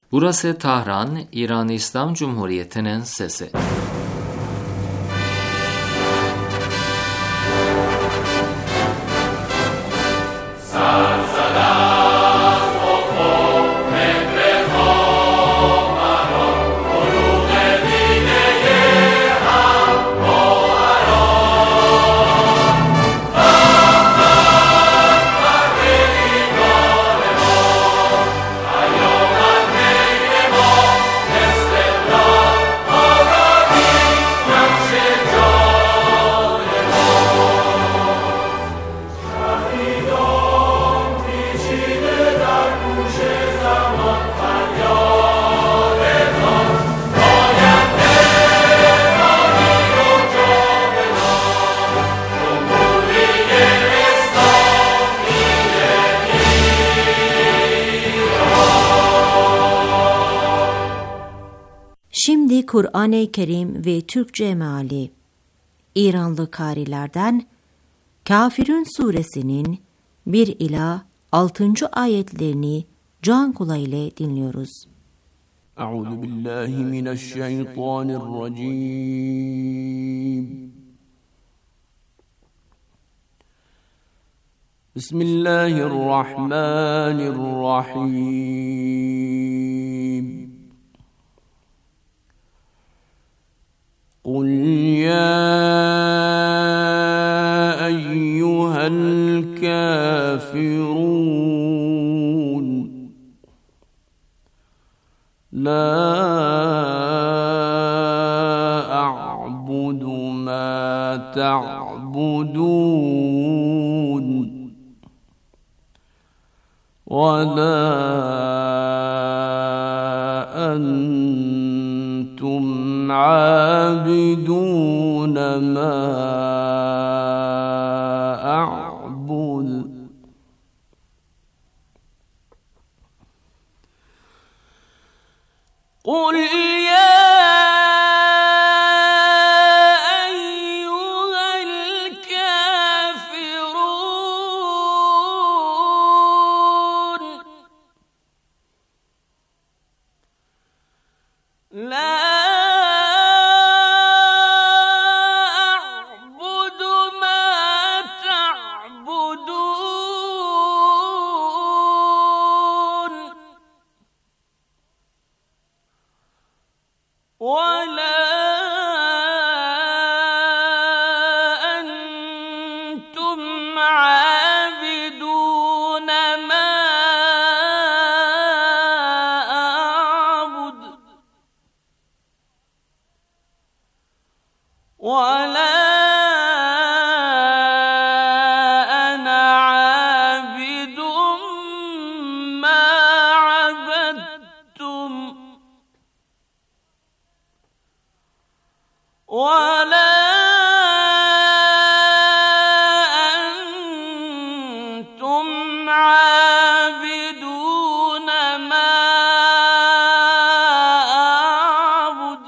Burası Tahran, İran İslam Cumhuriyeti'nin sesi. Şimdi Kur'an-ı Kerim ve Türkçe meali. İranlı karilerden Kafirun suresinin 1 ila 6. ayetlerini can kulağıyla dinliyoruz. Euzubillahimineşşeytanirracim. Bismillahirrahmanirrahim. قل يا أيها الكافرون لا أعبد ما تعبدون ولا أنتم عابدون ما أعبد قل يا أيها الكافرون لا ولا أنتم عابدون ما أعبد ولا أنا عابد ما عبدتم ولا أنتم عابدون ما أعبد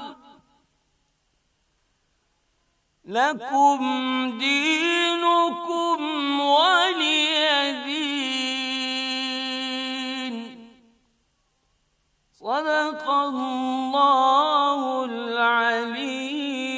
لكم دينكم ولي دين صدق الله العلي.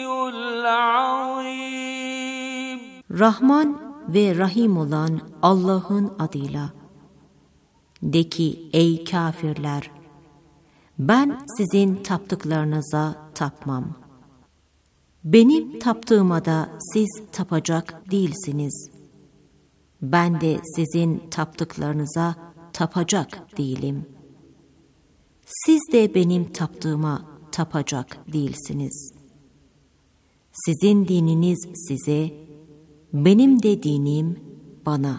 Rahman ve Rahim olan Allah'ın adıyla. De ki ey kafirler, ben sizin taptıklarınıza tapmam. Benim taptığıma da siz tapacak değilsiniz. Ben de sizin taptıklarınıza tapacak değilim. Siz de benim taptığıma tapacak değilsiniz. Sizin dininiz size, benim de dinim bana.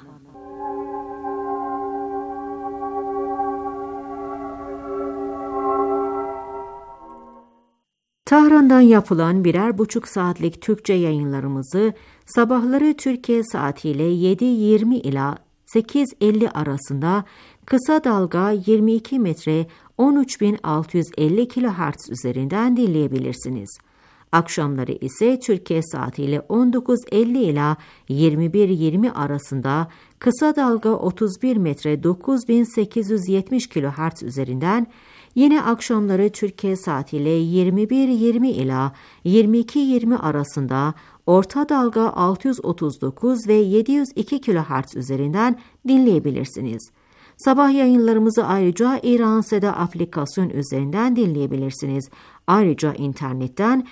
Tahran'dan yapılan 1,5 saatlik Türkçe yayınlarımızı sabahları Türkiye saatiyle 7:20 ila 8:50 arasında kısa dalga 22 metre 13.650 kHz üzerinden dinleyebilirsiniz. Akşamları ise Türkiye saatiyle 19:50 ila 21:20 arasında kısa dalga 31 metre 9.870 kHz üzerinden Yine akşamları Türkiye saatiyle 21:20 ila 22:20 arasında orta dalga 639 ve 702 kHz üzerinden dinleyebilirsiniz. Sabah yayınlarımızı ayrıca İran Seda aplikasyon üzerinden dinleyebilirsiniz. Ayrıca internetten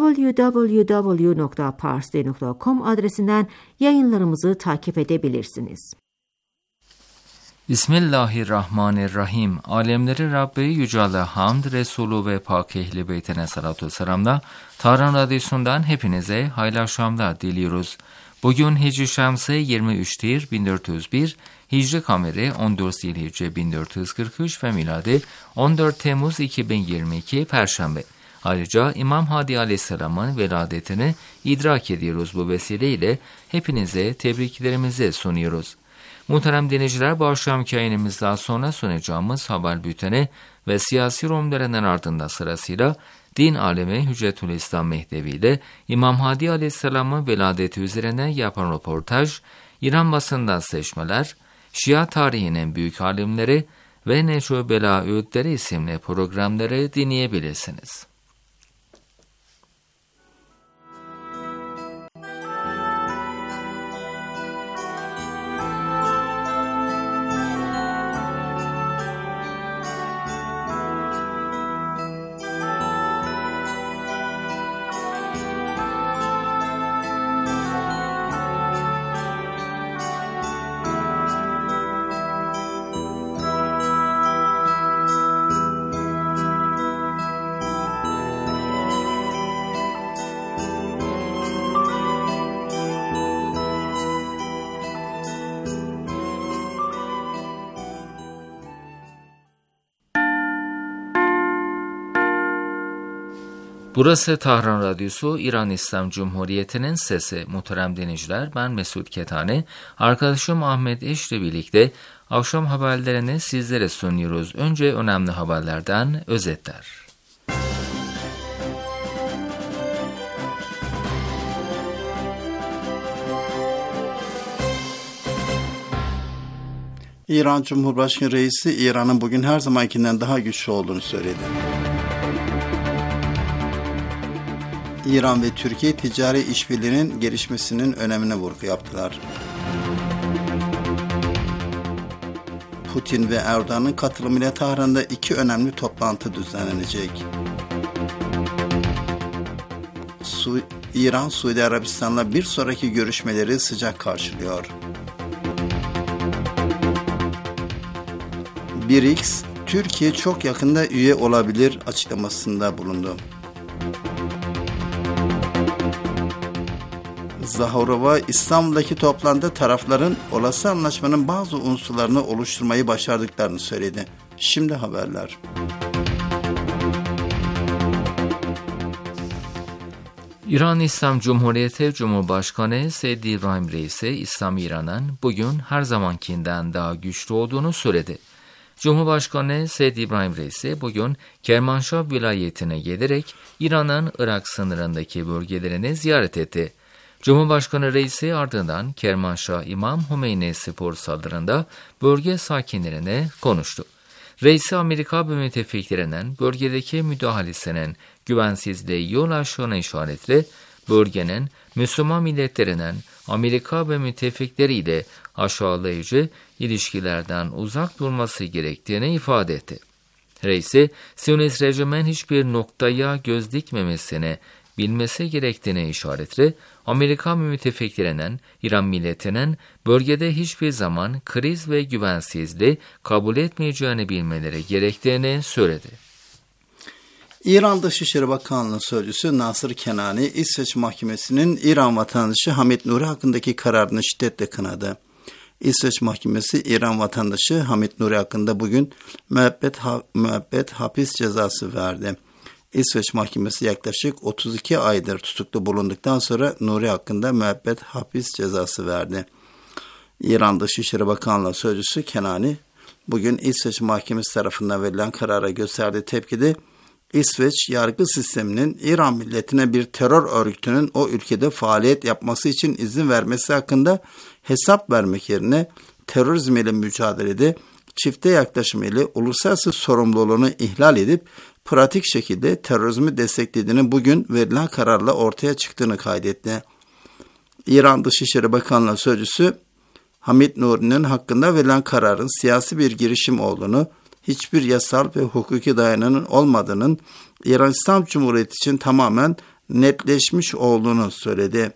www.parsi.com adresinden yayınlarımızı takip edebilirsiniz. Bismillahirrahmanirrahim. Alemleri Rabbi Yücel Hamd, Resulü ve Pak Ehli Beytine salatu selamla Tahran Radyosu'ndan hepinize hayırlı akşamlar diliyoruz. Bugün Hicri Şemsi 23 Tir 1401, Hicri Kameri 14 Zilhicce 1443 ve miladi 14 Temmuz 2022 Perşembe. Ayrıca İmam Hadi Aleyhisselam'ın veladetini idrak ediyoruz. Bu vesileyle hepinize tebriklerimizi sunuyoruz. Muhterem dinleyiciler, bu akşamki yayınımızdan sonra sunacağımız haber bülteni ve siyasi romlarının ardında sırasıyla din alemi Hüccetül İslam Mehdevi ile İmam Hadi Aleyhisselam'ın veladeti üzerine yapan röportaj, İran basından seçmeler, Şia tarihinin büyük alimleri ve Neşu Bela Öğütleri isimli programları dinleyebilirsiniz. Burası Tahran Radyosu, İran İslam Cumhuriyeti'nin sesi. Muhterem dinleyiciler, ben Mesut Ketane, arkadaşım Ahmet Eş'le birlikte akşam haberlerini sizlere sunuyoruz. Önce önemli haberlerden özetler. İran Cumhurbaşkanı Reisi, İran'ın bugün her zamankinden daha güçlü olduğunu söyledi. İran ve Türkiye ticari işbirliğinin gelişmesinin önemine vurgu yaptılar. Putin ve Erdoğan'ın katılımıyla Tahran'da 2 önemli toplantı düzenlenecek. İran, Suudi Arabistan'la bir sonraki görüşmeleri sıcak karşılıyor. BRICS, Türkiye çok yakında üye olabilir açıklamasında bulundu. Zaharova, İstanbul'daki toplantıda tarafların olası anlaşmanın bazı unsurlarını oluşturmayı başardıklarını söyledi. Şimdi haberler. İran İslam Cumhuriyeti Cumhurbaşkanı Seyyid İbrahim Reisi, İslam İran'ın bugün her zamankinden daha güçlü olduğunu söyledi. Cumhurbaşkanı Seyyid İbrahim Reisi bugün Kermanşah vilayetine gelerek İran'ın Irak sınırındaki bölgelerini ziyaret etti. Cumhurbaşkanı Reisi ardından Kermanşah İmam Hümeyni spor salonunda bölge sakinlerine konuştu. Reisi, Amerika ve müttefiklerinin bölgedeki müdahalesinin güvensizliğe yol açtığına işaretle bölgenin Müslüman milletlerinin Amerika ve müttefikleriyle aşağılayıcı ilişkilerden uzak durması gerektiğini ifade etti. Reisi, Siyonist rejimin hiçbir noktaya göz dikmemesini bilmesi gerektiğine işaretle Amerika ve müttefiklerinin İran milletinin bölgede hiçbir zaman kriz ve güvensizliği kabul etmeyeceğini bilmeleri gerektiğini söyledi. İran Dışişleri Bakanlığı Sözcüsü Nasır Kenani, İsveç Mahkemesi'nin İran vatandaşı Hamid Nuri hakkındaki kararını şiddetle kınadı. İsveç Mahkemesi, İran vatandaşı Hamid Nuri hakkında bugün müebbet hapis cezası verdi. İsveç Mahkemesi yaklaşık 32 aydır tutuklu bulunduktan sonra Nuri hakkında müebbet hapis cezası verdi. İran Dışişleri Bakanlığı Sözcüsü Kenani, bugün İsveç Mahkemesi tarafından verilen karara gösterdiği tepkide, İsveç yargı sisteminin İran milletine bir terör örgütünün o ülkede faaliyet yapması için izin vermesi hakkında hesap vermek yerine terörizm ile mücadelede çifte yaklaşım ile uluslararası sorumluluğunu ihlal edip pratik şekilde terörizmi desteklediğini bugün verilen kararla ortaya çıktığını kaydetti. İran Dışişleri Bakanlığı Sözcüsü Hamid Nuri'nin hakkında verilen kararın siyasi bir girişim olduğunu, hiçbir yasal ve hukuki dayanağının olmadığının İran İslam Cumhuriyeti için tamamen netleşmiş olduğunu söyledi.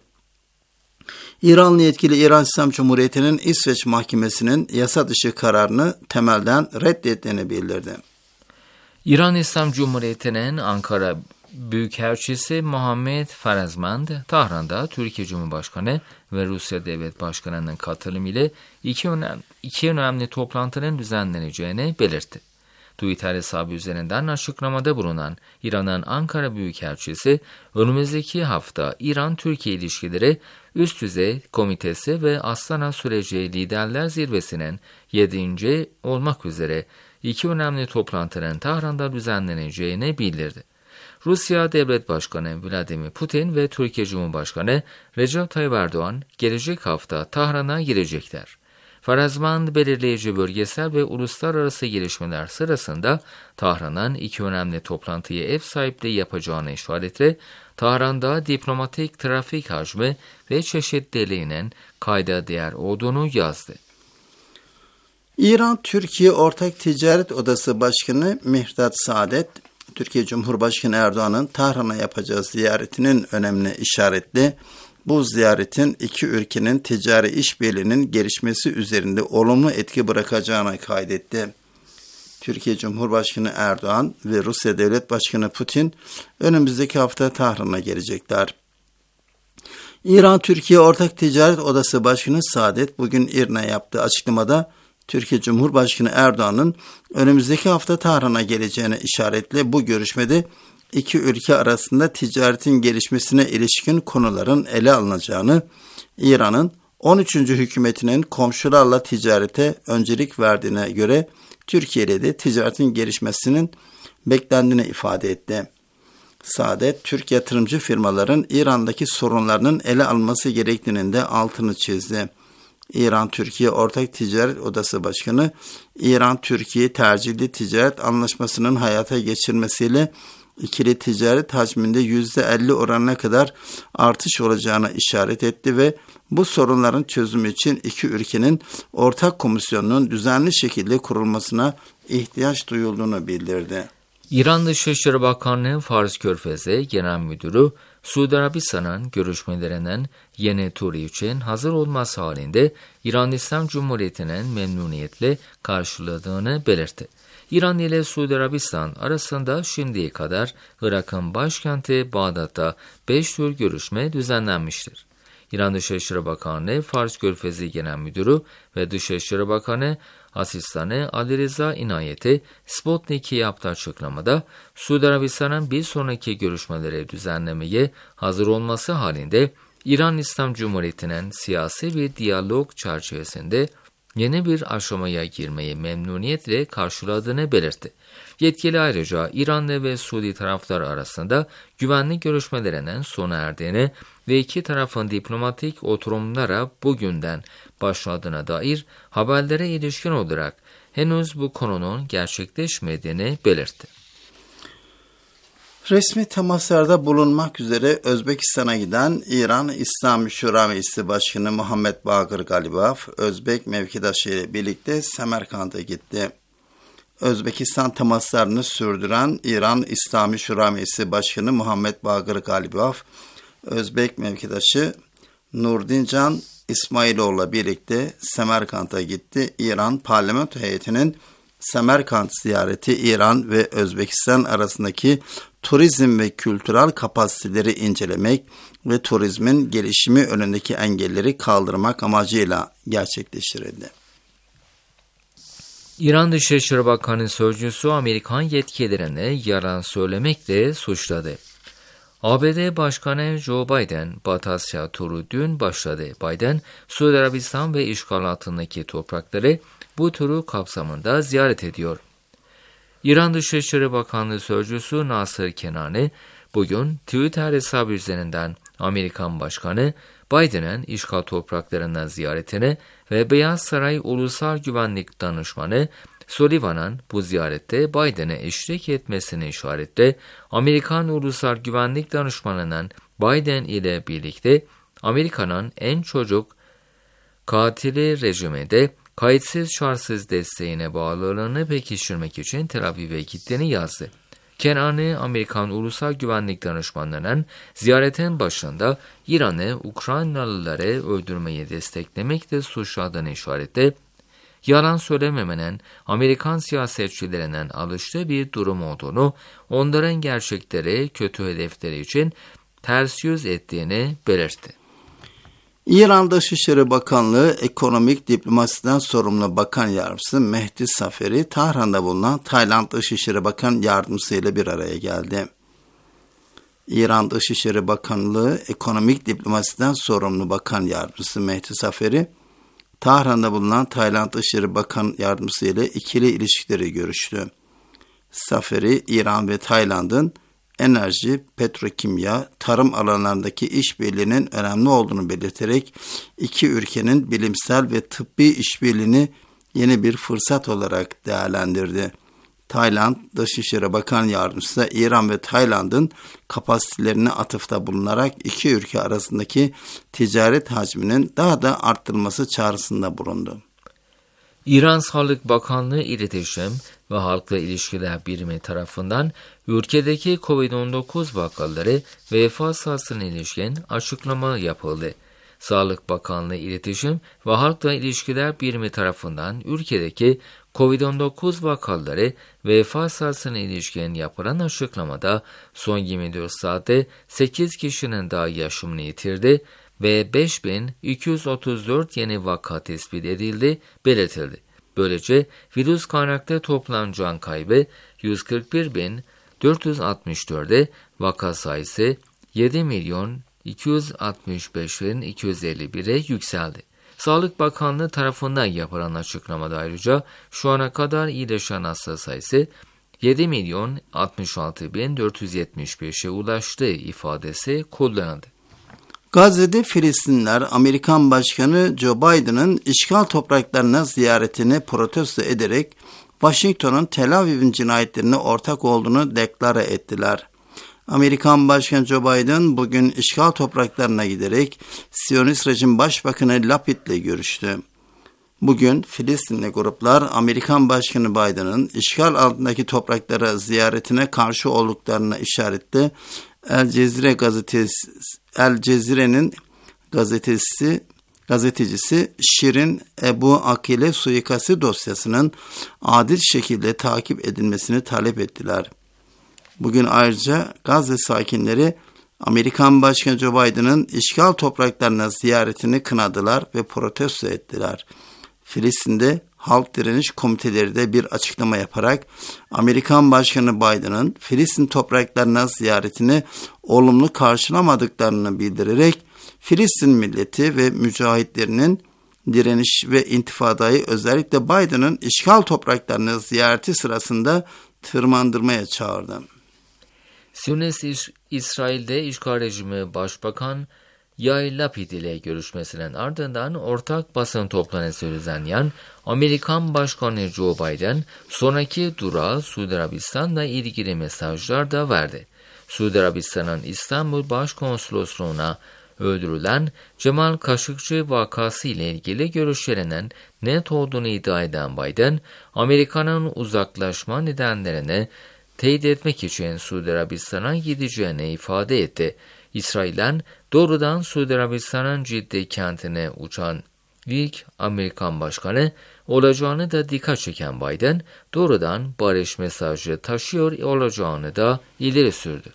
İranlı yetkili İran İslam Cumhuriyeti'nin İsveç Mahkemesi'nin yasa dışı kararını temelden reddettiğini bildirdi. İran İslam Cumhuriyeti'nin Ankara Büyükelçisi Muhammed Farazmand, Tahran'da Türkiye Cumhurbaşkanı ve Rusya Devlet Başkanı'nın katılımıyla iki önemli toplantının düzenleneceğini belirtti. Twitter hesabı üzerinden açıklamada bulunan İran'ın Ankara Büyükelçisi, önümüzdeki hafta İran-Türkiye ilişkileri üst düzey komitesi ve Astana süreci liderler zirvesinin 7. olmak üzere iki önemli toplantının Tahran'da düzenleneceğini bildirdi. Rusya Devlet Başkanı Vladimir Putin ve Türkiye Cumhurbaşkanı Recep Tayyip Erdoğan gelecek hafta Tahran'a girecekler. Farazmand belirleyici bölgesel ve uluslararası gelişmeler sırasında Tahran'ın iki önemli toplantıya ev sahipliği yapacağını işaretle Tahran'da diplomatik trafik hacmi ve çeşitliliğinin kayda değer olduğunu yazdı. İran-Türkiye Ortak Ticaret Odası Başkanı Mihdat Saadet, Türkiye Cumhurbaşkanı Erdoğan'ın Tahran'a yapacağı ziyaretinin önemine işaretli, bu ziyaretin iki ülkenin ticari işbirliğinin gelişmesi üzerinde olumlu etki bırakacağını kaydetti. Türkiye Cumhurbaşkanı Erdoğan ve Rusya Devlet Başkanı Putin önümüzdeki hafta Tahran'a gelecekler. İran-Türkiye Ortak Ticaret Odası Başkanı Saadet bugün İRNA'ya yaptığı açıklamada Türkiye Cumhurbaşkanı Erdoğan'ın önümüzdeki hafta Tahran'a geleceğine işaretle bu görüşmede iki ülke arasında ticaretin gelişmesine ilişkin konuların ele alınacağını, İran'ın 13. hükümetinin komşularla ticarete öncelik verdiğine göre Türkiye'de de ticaretin gelişmesinin beklendiğini ifade etti. Saadet, Türk yatırımcı firmaların İran'daki sorunlarının ele alınması gerektiğinin de altını çizdi. İran-Türkiye Ortak Ticaret Odası Başkanı, İran-Türkiye tercihli ticaret anlaşmasının hayata geçirmesiyle ikili ticaret hacminde %50 oranına kadar artış olacağına işaret etti ve bu sorunların çözümü için iki ülkenin ortak komisyonunun düzenli şekilde kurulmasına ihtiyaç duyulduğunu bildirdi. İran Dışişleri Bakanlığı Fars Körfezi Genel Müdürü, Suudi Arabistan'ın görüşmelerinin yeni turu için hazır olması halinde İran İslam Cumhuriyeti'nin memnuniyetle karşıladığını belirtti. İran ile Suudi Arabistan arasında şimdiye kadar Irak'ın başkenti Bağdat'ta 5 tür görüşme düzenlenmiştir. İran Dışişleri Bakanlığı Fars Körfezi Genel Müdürü ve Dışişleri Bakanı Asistanı Ali Rıza İnayet'i Sputnik'e yaptığı açıklamada Suudi Arabistan'ın bir sonraki görüşmeleri düzenlemeye hazır olması halinde İran İslam Cumhuriyeti'nin siyasi bir diyalog çerçevesinde yeni bir aşamaya girmeyi memnuniyetle karşıladığını belirtti. Yetkili ayrıca İranlı ve Suudi taraflar arasında güvenlik görüşmelerinin sona erdiğini ve iki tarafın diplomatik oturumlara bugünden başladığına dair haberlere ilişkin olarak henüz bu konunun gerçekleşmediğini belirtti. Resmi temaslarda bulunmak üzere Özbekistan'a giden İran İslam Şura Meclisi Başkanı Muhammed Bagir Galibaf, Özbek mevkidaşı ile birlikte Semerkant'a gitti. Özbekistan temaslarını sürdüren İran İslami Şura Meclisi Başkanı Muhammed Bagir Galibaf, Özbek mevkidaşı Nurdincan İsmailoğlu'la birlikte Semerkant'a gitti. İran parlamento heyetinin Semerkant ziyareti İran ve Özbekistan arasındaki turizm ve kültürel kapasiteleri incelemek ve turizmin gelişimi önündeki engelleri kaldırmak amacıyla gerçekleştirildi. İran Dışişleri Bakanı Sözcüsü Amerikan yetkililerini yalan söylemekle suçladı. ABD Başkanı Joe Biden, Batı Asya turu dün başladı. Biden, Suudi Arabistan ve işgal altındaki toprakları bu turu kapsamında ziyaret ediyor. İran Dışişleri Bakanlığı Sözcüsü Nasır Kenani, bugün Twitter hesabı üzerinden Amerikan Başkanı Biden'ın işgal topraklarından ziyaretini ve Beyaz Saray Ulusal Güvenlik Danışmanı Sullivan'ın bu ziyarette Biden'e eşlik etmesini işaretle Amerikan Ulusal Güvenlik Danışmanı'nın Biden ile birlikte Amerika'nın en çocuk katili rejiminde kayıtsız şartsız desteğine bağlılığını pekiştirmek için Tel Aviv'e gittiğini yazdı. Kenani, Amerikan Ulusal Güvenlik Danışmanlarının ziyaretin başında İran'ı Ukraynalıları öldürmeyi desteklemekle suçladığını işaretle, yalan söylememenin Amerikan siyasetçilerinin alıştığı bir durum olduğunu, onların gerçekleri, kötü hedefleri için ters yüz ettiğini belirtti. İran Dışişleri Bakanlığı Ekonomik Diplomasiden sorumlu Bakan Yardımcısı Mehdi Saferi, Tahran'da bulunan Tayland Dışişleri Bakan Yardımcısı ile bir araya geldi. İran Dışişleri Bakanlığı Ekonomik Diplomasiden sorumlu Bakan Yardımcısı Mehdi Saferi, Tahran'da bulunan Tayland Dışişleri Bakan Yardımcısı ile ikili ilişkileri görüştü. Saferi, İran ve Tayland'ın enerji, petrokimya, tarım alanlarındaki işbirliğinin önemli olduğunu belirterek iki ülkenin bilimsel ve tıbbi işbirliğini yeni bir fırsat olarak değerlendirdi. Tayland Dışişleri Bakan Yardımcısı İran ve Tayland'ın kapasitelerine atıfta bulunarak iki ülke arasındaki ticaret hacminin daha da arttırılması çağrısında bulundu. İran Sağlık Bakanlığı İletişim ve Halkla İlişkiler Birimi tarafından ülkedeki COVID-19 vakaları ve vefat sayısına ilişkin açıklama yapıldı. Sağlık Bakanlığı İletişim ve Halkla İlişkiler Birimi tarafından ülkedeki COVID-19 vakaları ve vefat sayısına ilişkin yapılan açıklamada son 24 saatte 8 kişinin daha yaşamını yitirdi ve 5234 yeni vaka tespit edildi, belirtildi. Böylece virüs kaynaklı toplam can kaybı 141.464'e, vaka sayısı 7.265.251'e yükseldi. Sağlık Bakanlığı tarafından yapılan açıklamada ayrıca şu ana kadar iyileşen hasta sayısı 7.066.475'e ulaştığı ifadesi kullanıldı. Gazze'de Filistinliler Amerikan Başkanı Joe Biden'ın işgal topraklarına ziyaretini protesto ederek Washington'un Tel Aviv'in cinayetlerine ortak olduğunu deklare ettiler. Amerikan Başkanı Joe Biden bugün işgal topraklarına giderek Siyonist rejim Başbakanı Lapid'le görüştü. Bugün Filistinli gruplar Amerikan Başkanı Biden'ın işgal altındaki topraklara ziyaretine karşı olduklarına işaretle El Cezire'nin gazetecisi Şirin Ebu Akile suikastı dosyasının adil şekilde takip edilmesini talep ettiler. Bugün ayrıca Gazze sakinleri Amerikan Başkanı Joe Biden'ın işgal topraklarına ziyaretini kınadılar ve protesto ettiler. Filistin'de Halk Direniş Komiteleri de bir açıklama yaparak Amerikan Başkanı Biden'ın Filistin topraklarına ziyaretini olumlu karşılamadıklarını bildirerek Filistin milleti ve mücahitlerinin direniş ve intifadayı özellikle Biden'ın işgal topraklarını ziyareti sırasında tırmandırmaya çağırdı. Siyonist İsrail'de işgal rejimi Başbakan Yair Lapid ile görüşmesinin ardından ortak basın toplantısı düzenleyen Amerikan Başkanı Joe Biden sonraki durağı Suudi Arabistan'la ilgili mesajlar da verdi. Suudi Arabistan'ın İstanbul Başkonsolosluğu'na öldürülen Cemal Kaşıkçı vakası ile ilgili görüşlerinin net olduğunu iddia eden Biden, Amerika'nın uzaklaşma nedenlerini teyit etmek için Suudi Arabistan'a gideceğini ifade etti. İsrail'den doğrudan Suudi Arabistan'ın Cidde kentine uçan ilk Amerikan başkanı olacağını da dikkat çeken Biden, doğrudan barış mesajı taşıyor olacağını da ileri sürdü.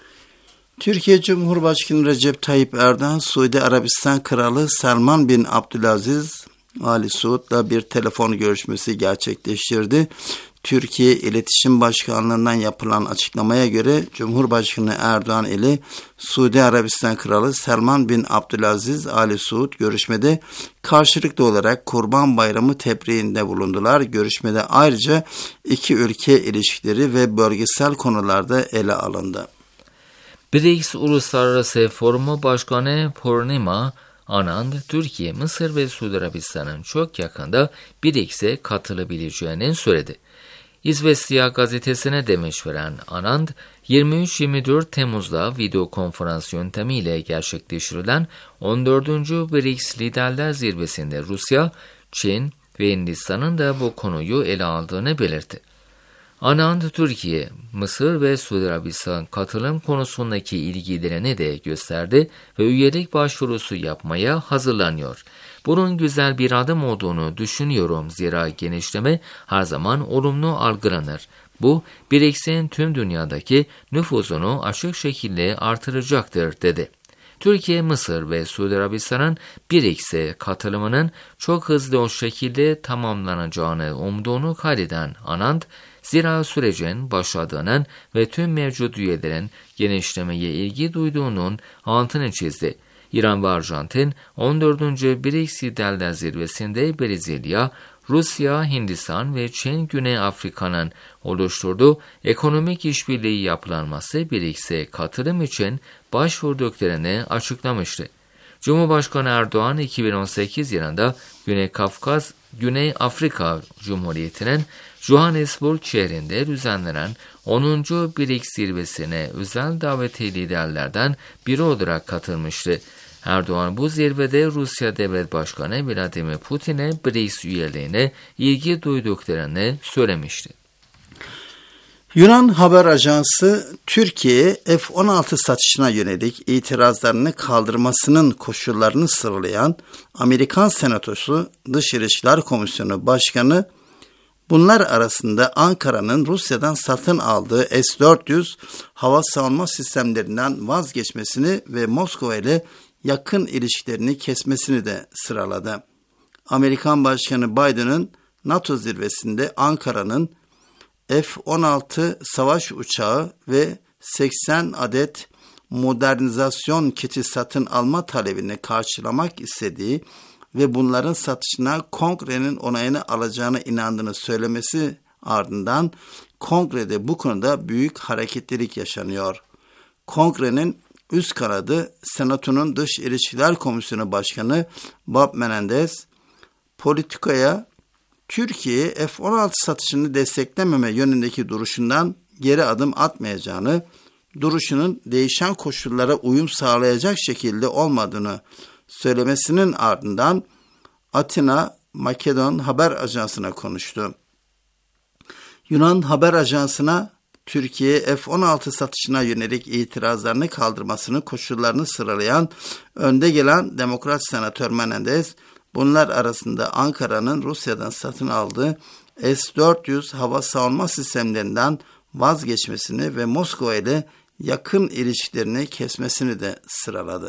Türkiye Cumhurbaşkanı Recep Tayyip Erdoğan, Suudi Arabistan Kralı Selman bin Abdülaziz Ali Suud'la bir telefon görüşmesi gerçekleştirdi. Türkiye İletişim Başkanlığı'ndan yapılan açıklamaya göre Cumhurbaşkanı Erdoğan ile Suudi Arabistan Kralı Selman bin Abdülaziz Ali Suud görüşmede karşılıklı olarak Kurban Bayramı tebriğinde bulundular. Görüşmede ayrıca iki ülke ilişkileri ve bölgesel konularda ele alındı. BRICS Uluslararası Forumu Başkanı Purnima Anand, Türkiye, Mısır ve Suudi Arabistan'ın çok yakında BRICS'e katılabileceğini söyledi. İzvestiya gazetesine demeç veren Anand, 23-24 Temmuz'da video konferans yöntemiyle gerçekleştirilen 14. BRICS Liderler Zirvesi'nde Rusya, Çin ve Hindistan'ın da bu konuyu ele aldığını belirtti. Anand, Türkiye, Mısır ve Suudi Arabistan katılım konusundaki ilgilerini de gösterdi ve üyelik başvurusu yapmaya hazırlanıyor. Bunun güzel bir adım olduğunu düşünüyorum, zira genişleme her zaman olumlu algılanır. Bu, BRICS'in tüm dünyadaki nüfuzunu açık şekilde artıracaktır, dedi. Türkiye, Mısır ve Suudi Arabistan'ın BRICS'e katılımının çok hızlı o şekilde tamamlanacağını umduğunu kaydeden Anand, zira sürecin başladığının ve tüm mevcut üyelerin genişlemeye ilgi duyduğunun altını çizdi. İran ve Arjantin 14. BRICS Liderler Zirvesi'nde Brezilya, Rusya, Hindistan ve Çin, Güney Afrika'nın oluşturduğu ekonomik işbirliği yapılanması BRICS'e katılım için başvurduklarını açıklamıştı. Cumhurbaşkanı Erdoğan 2018 yılında Güney Afrika Cumhuriyeti'nin Johannesburg şehrinde düzenlenen 10. BRICS zirvesine özel daveti liderlerden biri olarak katılmıştı. Erdoğan bu zirvede Rusya Devlet Başkanı Vladimir Putin'e BRICS üyeliğine ilgi duyduklarını söylemişti. Yunan haber ajansı Türkiye'ye F-16 satışına yönelik itirazlarını kaldırmasının koşullarını sıralayan Amerikan Senatosu Dış İlişkiler Komisyonu Başkanı, bunlar arasında Ankara'nın Rusya'dan satın aldığı S-400 hava savunma sistemlerinden vazgeçmesini ve Moskova ile yakın ilişkilerini kesmesini de sıraladı. Amerikan Başkanı Biden'ın NATO zirvesinde Ankara'nın F-16 savaş uçağı ve 80 adet modernizasyon kiti satın alma talebini karşılamak istediği ve bunların satışına Kongre'nin onayını alacağına inandığını söylemesi ardından Kongre'de bu konuda büyük hareketlilik yaşanıyor. Kongre'nin üst kanadı Senato'nun Dış İlişkiler Komisyonu Başkanı Bob Menendez, politikaya Türkiye'ye F-16 satışını desteklememe yönündeki duruşundan geri adım atmayacağını, duruşunun değişen koşullara uyum sağlayacak şekilde olmadığını söylemesinin ardından Atina Makedon haber ajansına konuştu. Yunan haber ajansına Türkiye F-16 satışına yönelik itirazlarını kaldırmasının koşullarını sıralayan önde gelen Demokrat Senatör Menendez, bunlar arasında Ankara'nın Rusya'dan satın aldığı S-400 hava savunma sistemlerinden vazgeçmesini ve Moskova ile yakın ilişkilerini kesmesini de sıraladı.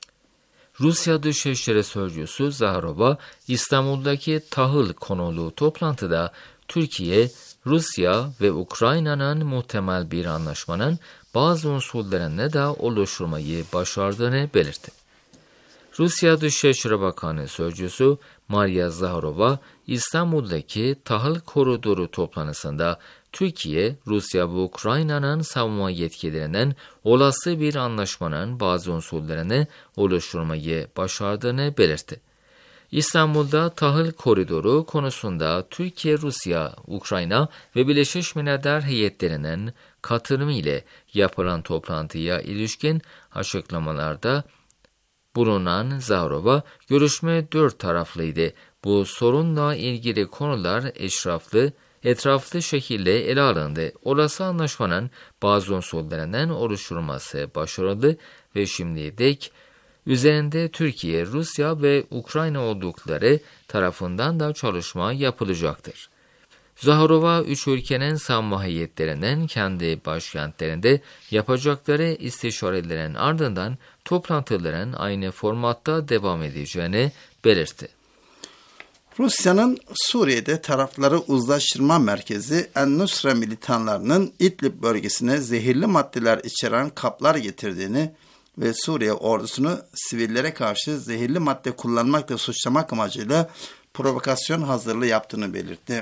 Rusya Dışişleri Sözcüsü Zaharova, İstanbul'daki tahıl konulu toplantıda Türkiye, Rusya ve Ukrayna'nın muhtemel bir anlaşmanın bazı unsurlarını da oluşturmayı başardığını belirtti. Rusya Dışişleri Bakanı Sözcüsü Maria Zaharova, İstanbul'daki tahıl koridoru toplantısında Türkiye, Rusya ve Ukrayna'nın savunma yetkilerinin olası bir anlaşmanın bazı unsurlarını oluşturmayı başardığını belirtti. İstanbul'da tahıl koridoru konusunda Türkiye, Rusya, Ukrayna ve Birleşmiş Milletler heyetlerinin katılımı ile yapılan toplantıya ilişkin açıklamalarda bulunan Zaharova, görüşme 4 taraflıydı. Bu sorunla ilgili konular etraflı şekilde ele alındı. Olası anlaşmanın bazı unsurlarının oluşturulması başarılı ve şimdiye dek üzerinde Türkiye, Rusya ve Ukrayna oldukları tarafından da çalışma yapılacaktır. Zaharova, 3 ülkenin savunma heyetlerinin kendi başkentlerinde yapacakları istişarelerin ardından toplantıların aynı formatta devam edeceğini belirtti. Rusya'nın Suriye'de tarafları uzlaştırma merkezi En-Nusra militanlarının İdlib bölgesine zehirli maddeler içeren kaplar getirdiğini ve Suriye ordusunu sivillere karşı zehirli madde kullanmakla suçlamak amacıyla provokasyon hazırlığı yaptığını belirtti.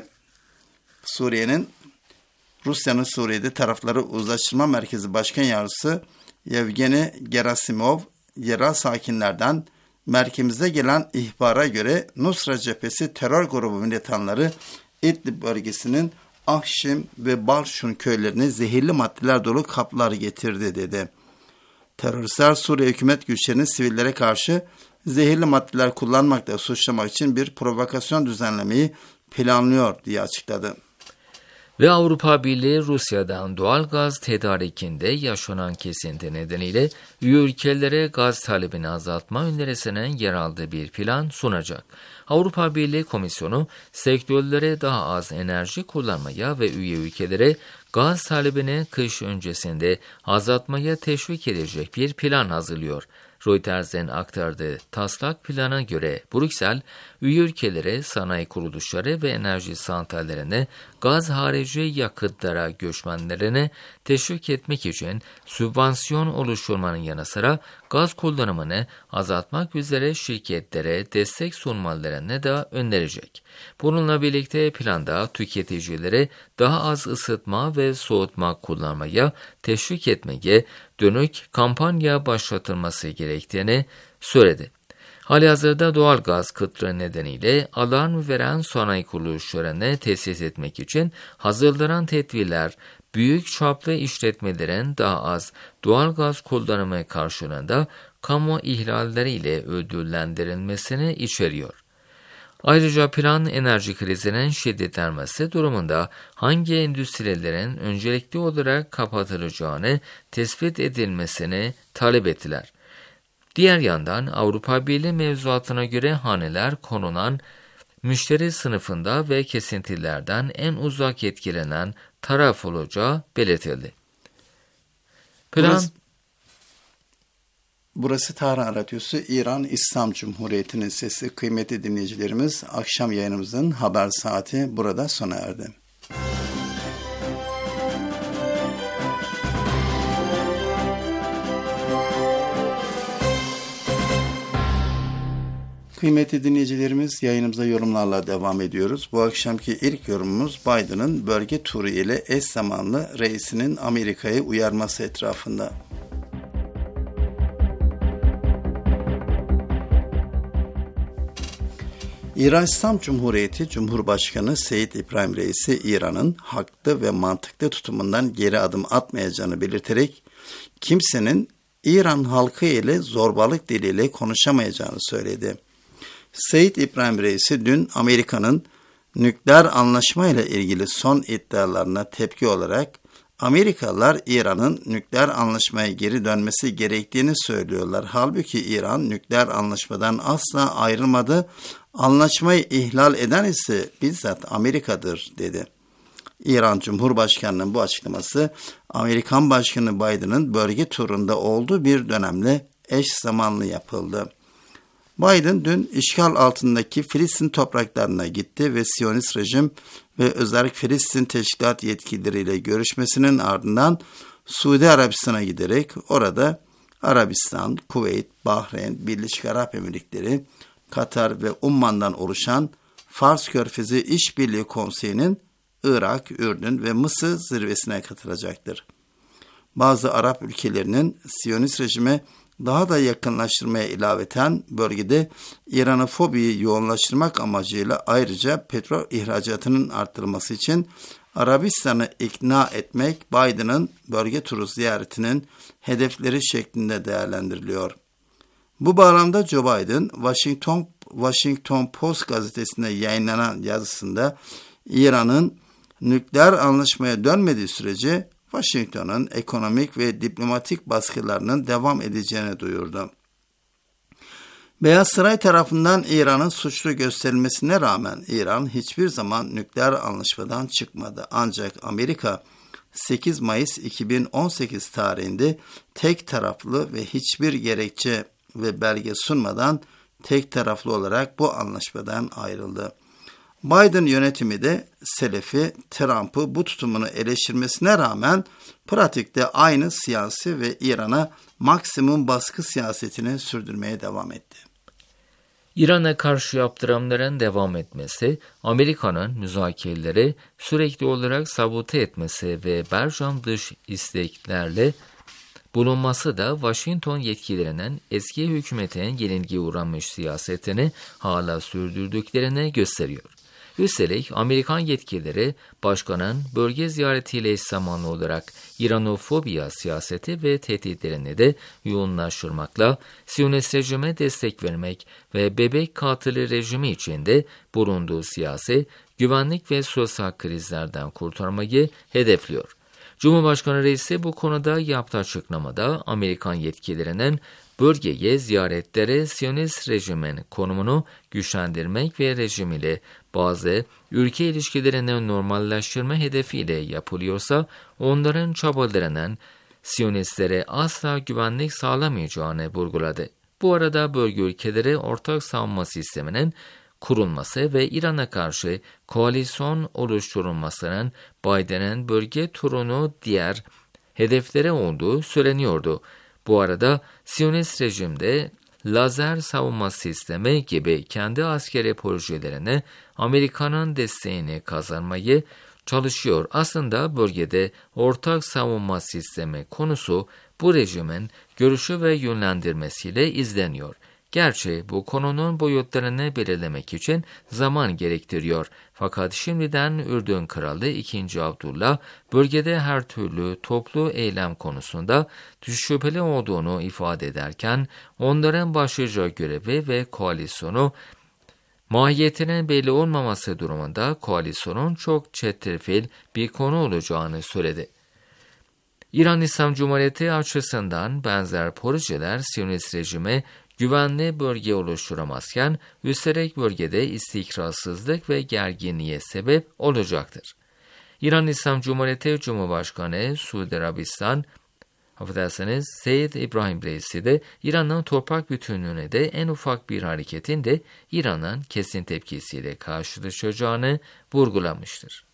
Rusya'nın Suriye'de tarafları uzlaştırma merkezi başkan yardımcısı Yevgeni Gerasimov, yerel sakinlerden merkezimize gelen ihbara göre Nusra Cephesi terör grubu militanları İdlib bölgesinin Ahşim ve Balşun köylerine zehirli maddeler dolu kaplar getirdi dedi. Teröristler Suriye hükümet güçlerini sivillere karşı zehirli maddeler kullanmakla suçlamak için bir provokasyon düzenlemeyi planlıyor diye açıkladı. Ve Avrupa Birliği Rusya'dan doğal gaz tedarikinde yaşanan kesinti nedeniyle üye ülkelere gaz talebini azaltma önerisinin yer aldığı bir plan sunacak. Avrupa Birliği Komisyonu sektörlere daha az enerji kullanmaya ve üye ülkelere gaz talebini kış öncesinde azaltmaya teşvik edecek bir plan hazırlıyor. Reuters'in aktardığı taslak plana göre Brüksel, üye ülkelere sanayi kuruluşları ve enerji santrallerine gaz harici yakıtlara göçmenlerini teşvik etmek için sübvansiyon oluşturmanın yanı sıra gaz kullanımını azaltmak üzere şirketlere destek sunmalarını da önerecek. Bununla birlikte planda tüketicilere daha az ısıtma ve soğutma kullanmaya teşvik etmeye dönük kampanya başlatılması gerektiğini söyledi. Halihazırda doğal gaz kıtlığı nedeniyle alarm veren sanayi kuruluşlarını tesis etmek için hazırlanan tedbirler, büyük çaplı işletmelerin daha az doğal gaz kullanımı karşılığında kamu ihlalleriyle ödüllendirilmesini içeriyor. Ayrıca plan enerji krizinin şiddetlenmesi durumunda hangi endüstrilerin öncelikli olarak kapatılacağını tespit edilmesini talep ettiler. Diğer yandan Avrupa Birliği mevzuatına göre haneler konulan müşteri sınıfında ve kesintilerden en uzak etkilenen taraf olacağı belirtildi. Burası Tahran Radyosu, İran İslam Cumhuriyeti'nin sesi. Kıymetli dinleyicilerimiz, akşam yayınımızın haber saati burada sona erdi. Kıymetli dinleyicilerimiz, yayınımıza yorumlarla devam ediyoruz. Bu akşamki ilk yorumumuz Biden'ın bölge turu ile eş zamanlı reisinin Amerika'yı uyarması etrafında. İran İslam Cumhuriyeti Cumhurbaşkanı Seyyid İbrahim Reisi, İran'ın haklı ve mantıklı tutumundan geri adım atmayacağını belirterek kimsenin İran halkı ile zorbalık diliyle konuşamayacağını söyledi. Seyyid İbrahim Reisi dün Amerika'nın nükleer anlaşma ile ilgili son iddialarına tepki olarak Amerikalılar İran'ın nükleer anlaşmaya geri dönmesi gerektiğini söylüyorlar. Halbuki İran nükleer anlaşmadan asla ayrılmadı. Anlaşmayı ihlal eden ise bizzat Amerika'dır dedi. İran Cumhurbaşkanı'nın bu açıklaması Amerikan Başkanı Biden'ın bölge turunda olduğu bir dönemle eş zamanlı yapıldı. Biden dün işgal altındaki Filistin topraklarına gitti ve Siyonist rejim ve özellikle Filistin teşkilat yetkilileriyle görüşmesinin ardından Suudi Arabistan'a giderek orada Arabistan, Kuveyt, Bahreyn, Birleşik Arap Emirlikleri, Katar ve Umman'dan oluşan Fars Körfezi İşbirliği Konseyi'nin Irak, Ürdün ve Mısır zirvesine katılacaktır. Bazı Arap ülkelerinin Siyonist rejime daha da yakınlaştırmaya ilaveten bölgede İranofobiyi yoğunlaştırmak amacıyla ayrıca petrol ihracatının arttırılması için Arabistan'ı ikna etmek Biden'ın bölge turu ziyaretinin hedefleri şeklinde değerlendiriliyor. Bu bağlamda Joe Biden, Washington Post gazetesinde yayınlanan yazısında İran'ın nükleer anlaşmaya dönmediği sürece Washington'un ekonomik ve diplomatik baskılarının devam edeceğini duyurdu. Beyaz Saray tarafından İran'ın suçlu gösterilmesine rağmen İran hiçbir zaman nükleer anlaşmadan çıkmadı. Ancak Amerika 8 Mayıs 2018 tarihinde tek taraflı ve hiçbir gerekçe ve belge sunmadan tek taraflı olarak bu anlaşmadan ayrıldı. Biden yönetimi de Selefi Trump'ı bu tutumunu eleştirmesine rağmen pratikte aynı siyasi ve İran'a maksimum baskı siyasetini sürdürmeye devam etti. İran'a karşı yaptırımların devam etmesi, Amerika'nın müzakereleri sürekli olarak sabote etmesi ve Berjan dış isteklerle bulunması da Washington yetkililerinin eski hükümetin yenilgiye uğramış siyasetini hala sürdürdüklerini gösteriyor. Üstelik Amerikan yetkilileri başkanın bölge ziyaretiyle eş zamanlı olarak İranofobiya siyaseti ve tehditlerini de yoğunlaştırmakla Siyonist rejime destek vermek ve bebek katili rejimi içinde bulunduğu siyasi, güvenlik ve sosyal krizlerden kurtarmayı hedefliyor. Cumhurbaşkanı reisi bu konuda yaptığı açıklamada Amerikan yetkililerinin bölgeye ziyaretleri Siyonist rejimin konumunu güçlendirmek ve rejim ile bazı ülke ilişkilerini normalleştirme hedefiyle yapılıyorsa onların çabalarının Siyonistlere asla güvenlik sağlamayacağını vurguladı. Bu arada bölge ülkeleri ortak savunma sisteminin kurulması ve İran'a karşı koalisyon oluşturulmasının Biden'ın bölge turunu diğer hedeflere olduğu söyleniyordu. Bu arada Siyonist rejimde lazer savunma sistemi gibi kendi askeri projelerini Amerika'nın desteğini kazanmayı çalışıyor. Aslında bölgede ortak savunma sistemi konusu bu rejimin görüşü ve yönlendirmesiyle izleniyor. Gerçi bu konunun boyutlarını belirlemek için zaman gerektiriyor. Fakat şimdiden Ürdün Kralı 2. Abdullah bölgede her türlü toplu eylem konusunda şüpheli olduğunu ifade ederken onların başlıca görevi ve koalisyonu mahiyetinin belli olmaması durumunda koalisyonun çok çetrefil bir konu olacağını söyledi. İran İslam Cumhuriyeti açısından benzer projeler Siyonist rejime güvenli bölge oluşturamazken üstelik bölgede istikrarsızlık ve gerginliğe sebep olacaktır. İran İslam Cumhuriyeti Cumhurbaşkanı Suudi Arabistan, Seyyid İbrahim Reisi de İran'ın toprak bütünlüğüne de en ufak bir hareketin de İran'ın kesin tepkisiyle karşılaşacağını vurgulamıştır.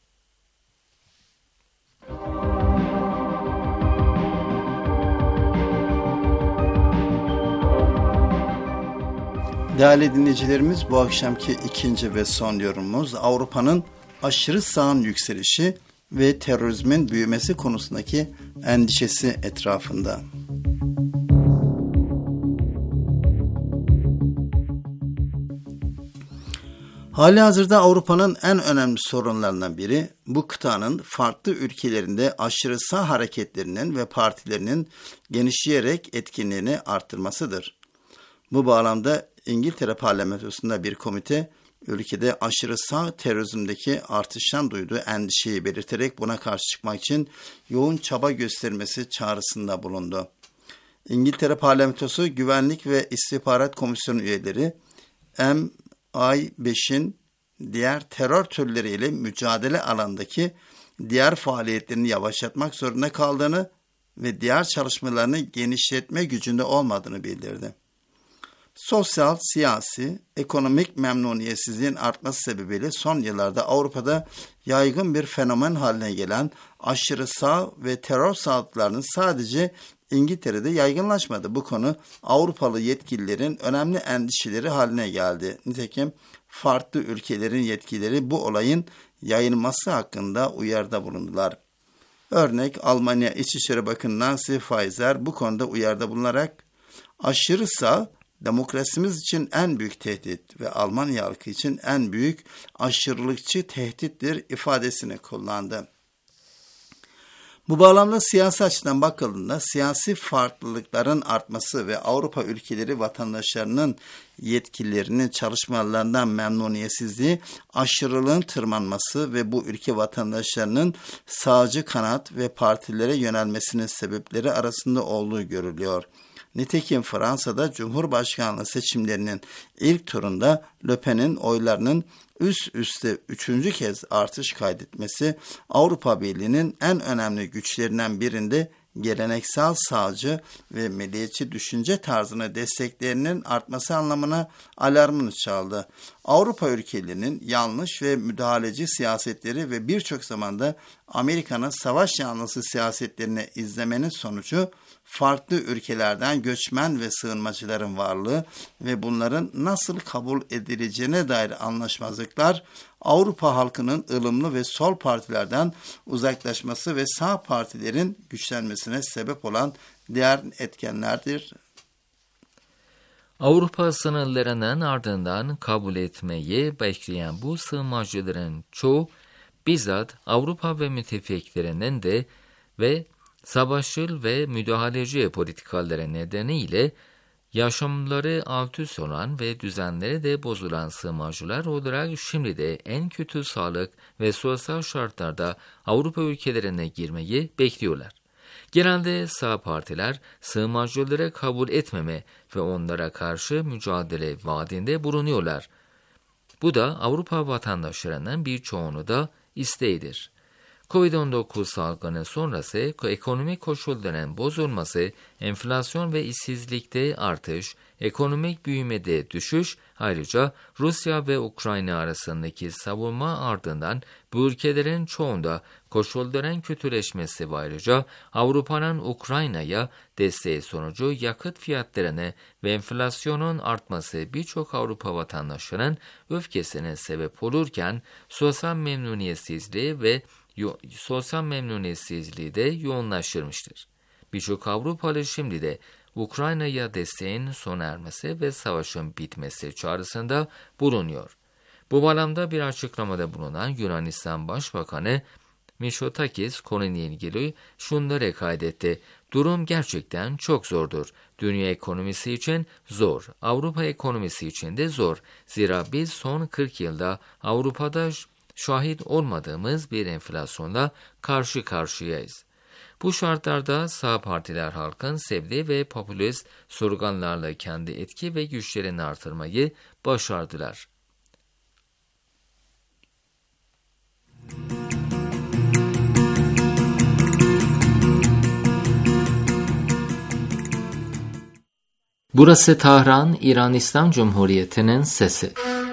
Değerli dinleyicilerimiz, bu akşamki ikinci ve son yorumumuz Avrupa'nın aşırı sağın yükselişi ve terörizmin büyümesi konusundaki endişesi etrafında. Halihazırda Avrupa'nın en önemli sorunlarından biri bu kıtanın farklı ülkelerinde aşırı sağ hareketlerinin ve partilerinin genişleyerek etkinliğini arttırmasıdır. Bu bağlamda İngiltere Parlamentosu'nda bir komite, ülkede aşırı sağ terörizmdeki artıştan duyduğu endişeyi belirterek buna karşı çıkmak için yoğun çaba göstermesi çağrısında bulundu. İngiltere Parlamentosu Güvenlik ve İstihbarat Komisyonu üyeleri, MI5'in diğer terör türleriyle mücadele alanındaki diğer faaliyetlerini yavaşlatmak zorunda kaldığını ve diğer çalışmalarını genişletme gücünde olmadığını bildirdi. Sosyal, siyasi, ekonomik memnuniyetsizliğin artması sebebiyle son yıllarda Avrupa'da yaygın bir fenomen haline gelen aşırı sağ ve terör saldırılarının sadece İngiltere'de yaygınlaşmadı. Bu konu Avrupalı yetkililerin önemli endişeleri haline geldi. Nitekim farklı ülkelerin yetkilileri bu olayın yayılması hakkında uyarıda bulundular. Örnek Almanya İçişleri Bakanı Nancy Faeser bu konuda uyarıda bulunarak aşırı sağ demokrasimiz için en büyük tehdit ve Almanya halkı için en büyük aşırılıkçı tehdittir ifadesini kullandı. Bu bağlamda siyasi açıdan bakıldığında siyasi farklılıkların artması ve Avrupa ülkeleri vatandaşlarının yetkililerinin çalışmalarından memnuniyetsizliği, aşırılığın tırmanması ve bu ülke vatandaşlarının sağcı kanat ve partilere yönelmesinin sebepleri arasında olduğu görülüyor. Nitekim Fransa'da Cumhurbaşkanlığı seçimlerinin ilk turunda Le Pen'in oylarının üst üste 3. kez artış kaydetmesi Avrupa Birliği'nin en önemli güçlerinden birinde geleneksel sağcı ve milliyetçi düşünce tarzını desteklerinin artması anlamına alarmını çaldı. Avrupa ülkelerinin yanlış ve müdahaleci siyasetleri ve birçok zamanda Amerika'nın savaş yanlısı siyasetlerini izlemenin sonucu farklı ülkelerden göçmen ve sığınmacıların varlığı ve bunların nasıl kabul edileceğine dair anlaşmazlıklar Avrupa halkının ılımlı ve sol partilerden uzaklaşması ve sağ partilerin güçlenmesine sebep olan diğer etkenlerdir. Avrupa sınırlarının ardından kabul etmeyi bekleyen bu sığınmacıların çoğu bizzat Avrupa ve müttefiklerinin de ve savaşçıl ve müdahaleci politikaları nedeniyle yaşamları alt üst olan ve düzenleri de bozulan sığınmacılar olarak şimdi de en kötü sağlık ve sosyal şartlarda Avrupa ülkelerine girmeyi bekliyorlar. Genelde sağ partiler sığınmacıları kabul etmeme ve onlara karşı mücadele vaadinde bulunuyorlar. Bu da Avrupa vatandaşlarının birçoğunu da isteğidir. Covid-19 salgını sonrası ekonomik koşulların bozulması, enflasyon ve işsizlikte artış, ekonomik büyümede düşüş, ayrıca Rusya ve Ukrayna arasındaki savunma ardından bu ülkelerin çoğunda koşulların kötüleşmesi ve ayrıca Avrupa'nın Ukrayna'ya desteği sonucu yakıt fiyatlarını ve enflasyonun artması birçok Avrupa vatandaşlarının öfkesine sebep olurken sosyal memnuniyetsizliği de yoğunlaştırmıştır. Birçok Avrupalı şimdi de Ukrayna'ya desteğin sona ermesi ve savaşın bitmesi çağrısında bulunuyor. Bu bağlamda bir açıklamada bulunan Yunanistan Başbakanı Mitsotakis konuyla ilgili şunları kaydetti. Durum gerçekten çok zordur. Dünya ekonomisi için zor, Avrupa ekonomisi için de zor. Zira biz son 40 yılda Avrupa'da şahit olmadığımız bir enflasyonla karşı karşıyayız. Bu şartlarda sağ partiler halkın sevdiği ve popülist sloganlarla kendi etki ve güçlerini artırmayı başardılar. Burası Tahran, İran İslam Cumhuriyeti'nin sesi.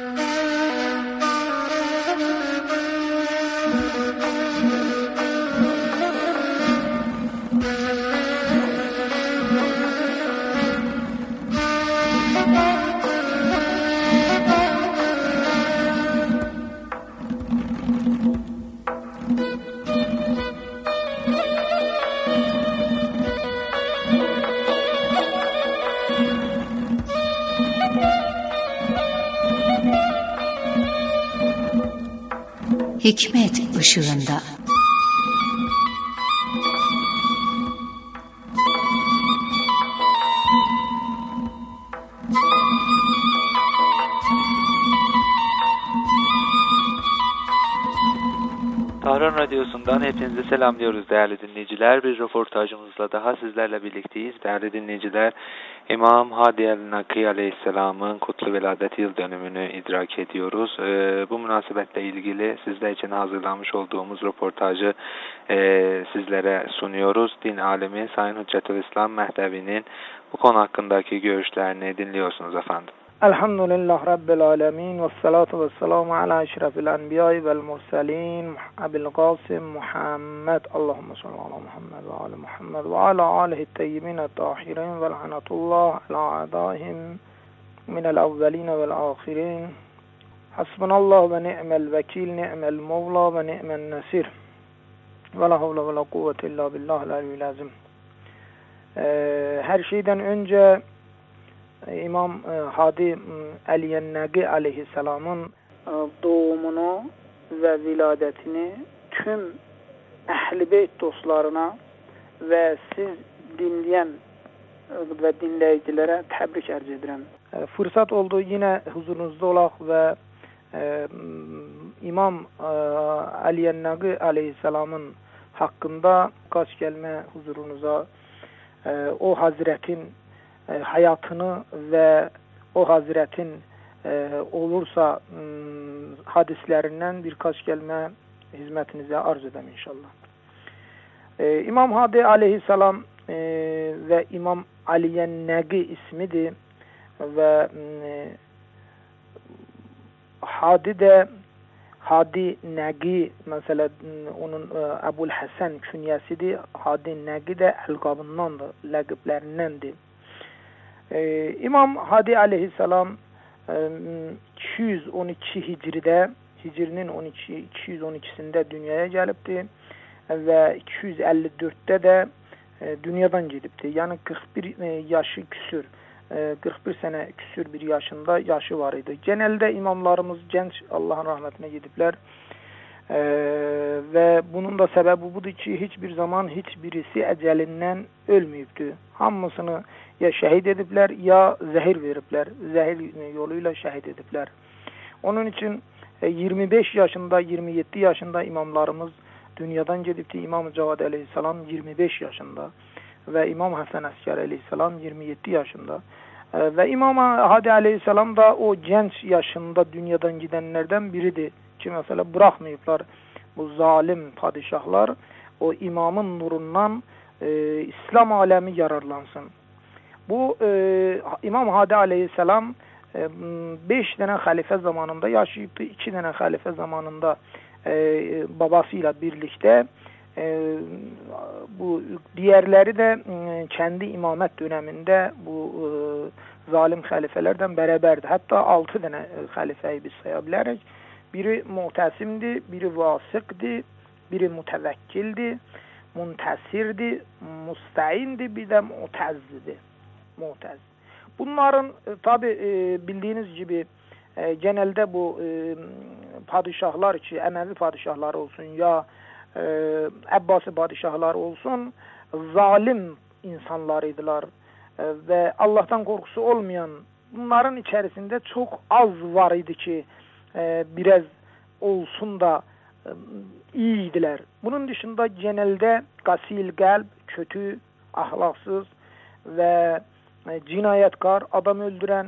Hikmet ışığında. Tahran Radyosu'ndan hepinizi selamlıyoruz değerli dinleyiciler. Bir röportajımızla daha sizlerle birlikteyiz. Değerli dinleyiciler, İmam Hadi el-Nakî Aleyhisselam'ın kutlu veladet yıl dönümünü idrak ediyoruz. Bu münasebetle ilgili sizler için hazırlanmış olduğumuz röportajı sizlere sunuyoruz. Din alimi Sayın Hüccetülislam Mehdevi'nin bu konu hakkındaki görüşlerini dinliyorsunuz efendim. Elhamdülillah Rabbil alemin ve salatu ve selamu ala eşrefil enbiyayı vel mursalin Abil Qasim Muhammed Allahümme salli ala Muhammed ve ala Muhammed ve ala alihi teyyibine tahirin ve lanetullah ala adaihim minel evveline vel ahirin. Hasbunallah ve ni'mel vekil, ni'mel mevla ve ni'mel nesir ve la havle ve la kuvvete illa billahil aliyyil azim. Her şeyden önce İmam Hadi el-Nakî Aleyhisselam'ın doğumunu ve viladetini tüm Ehl-i Beyt dostlarına ve siz dinleyen ve dinleyicilere tebrik arz ederim. Fırsat oldu yine huzurunuzda olaq ve İmam el-Nakî Aleyhisselam'ın hakkında kaç kelime huzurunuza o Hazretin hayatını ve o Hazretin olursa hadislerinden birkaç kelime hizmetinize arz edeyim inşallah. İmam Hadi Aleyhisselam ve İmam El-Nakî ismidir ve Hadi Nəqi, məsələn, onun Əbul Həsən künyəsidir. Hadi Nəqi də əlqabındandır, ləqiblərindəndir. İmam Hadi aleyhissalam 212 Hicri'də, Hicri'nin 212'sində dünyaya gəlibdir və 254'də də dünyadan gedibdir. Yəni 41 yaşı küsür, 41 sənə küsür bir yaşında yaşı var idi. Genəldə imamlarımız gənc, Allahın rəhmətinə gediblər və bunun da səbəbi budur ki, heç bir zaman heç birisi əcəlindən ölməyibdir. Hamısını ya şəhid ediblər, ya zəhir veriblər. Zəhir yolu ilə şəhid ediblər. Onun üçün 25 yaşında, 27 yaşında imamlarımız dünyadan gedibdir. İmam Cavad aleyhissalam 25 yaşında və İmam Həsən Əskər aleyhissalam 27 yaşında və İmam Hadi aleyhissalam da o gənc yaşında dünyadan gedənlərdən biridir ki, məsələ buraxmayıblar bu zalim padişahlar o imamın nurundan İslam aləmi yararlansın. Bu İmam Hadi aleyhissalam 5 dənə xəlifə zamanında yaşayıbdır. 2 dənə xəlifə zamanında babası ilə birlikdə, bu digərləri də kəndi imamət dönəmində bu zalim xəlifələrdən bərabərdir. Hətta 6 dənə xəlifəyi biz saya bilərik. Biri Mu'təsimdir, biri Vasiqdir, biri Mütəvəkkildir, Muntəsirdir, Musta'indir, bir də Mu'təzzidir. Mu'təz. Bunların tabi bildiyiniz gibi genelde bu padişahlar ki, Əməvi padişahları olsun ya Əbbasi padişahları olsun, zalim insanlarıydılar ve Allah'tan korkusu olmayan, bunların içerisinde çok az var idi ki biraz olsun da iyiydiler. Bunun dışında genelde qasil qəlb, kötü, ahlaksız ve cinayetkar, adam öldüren,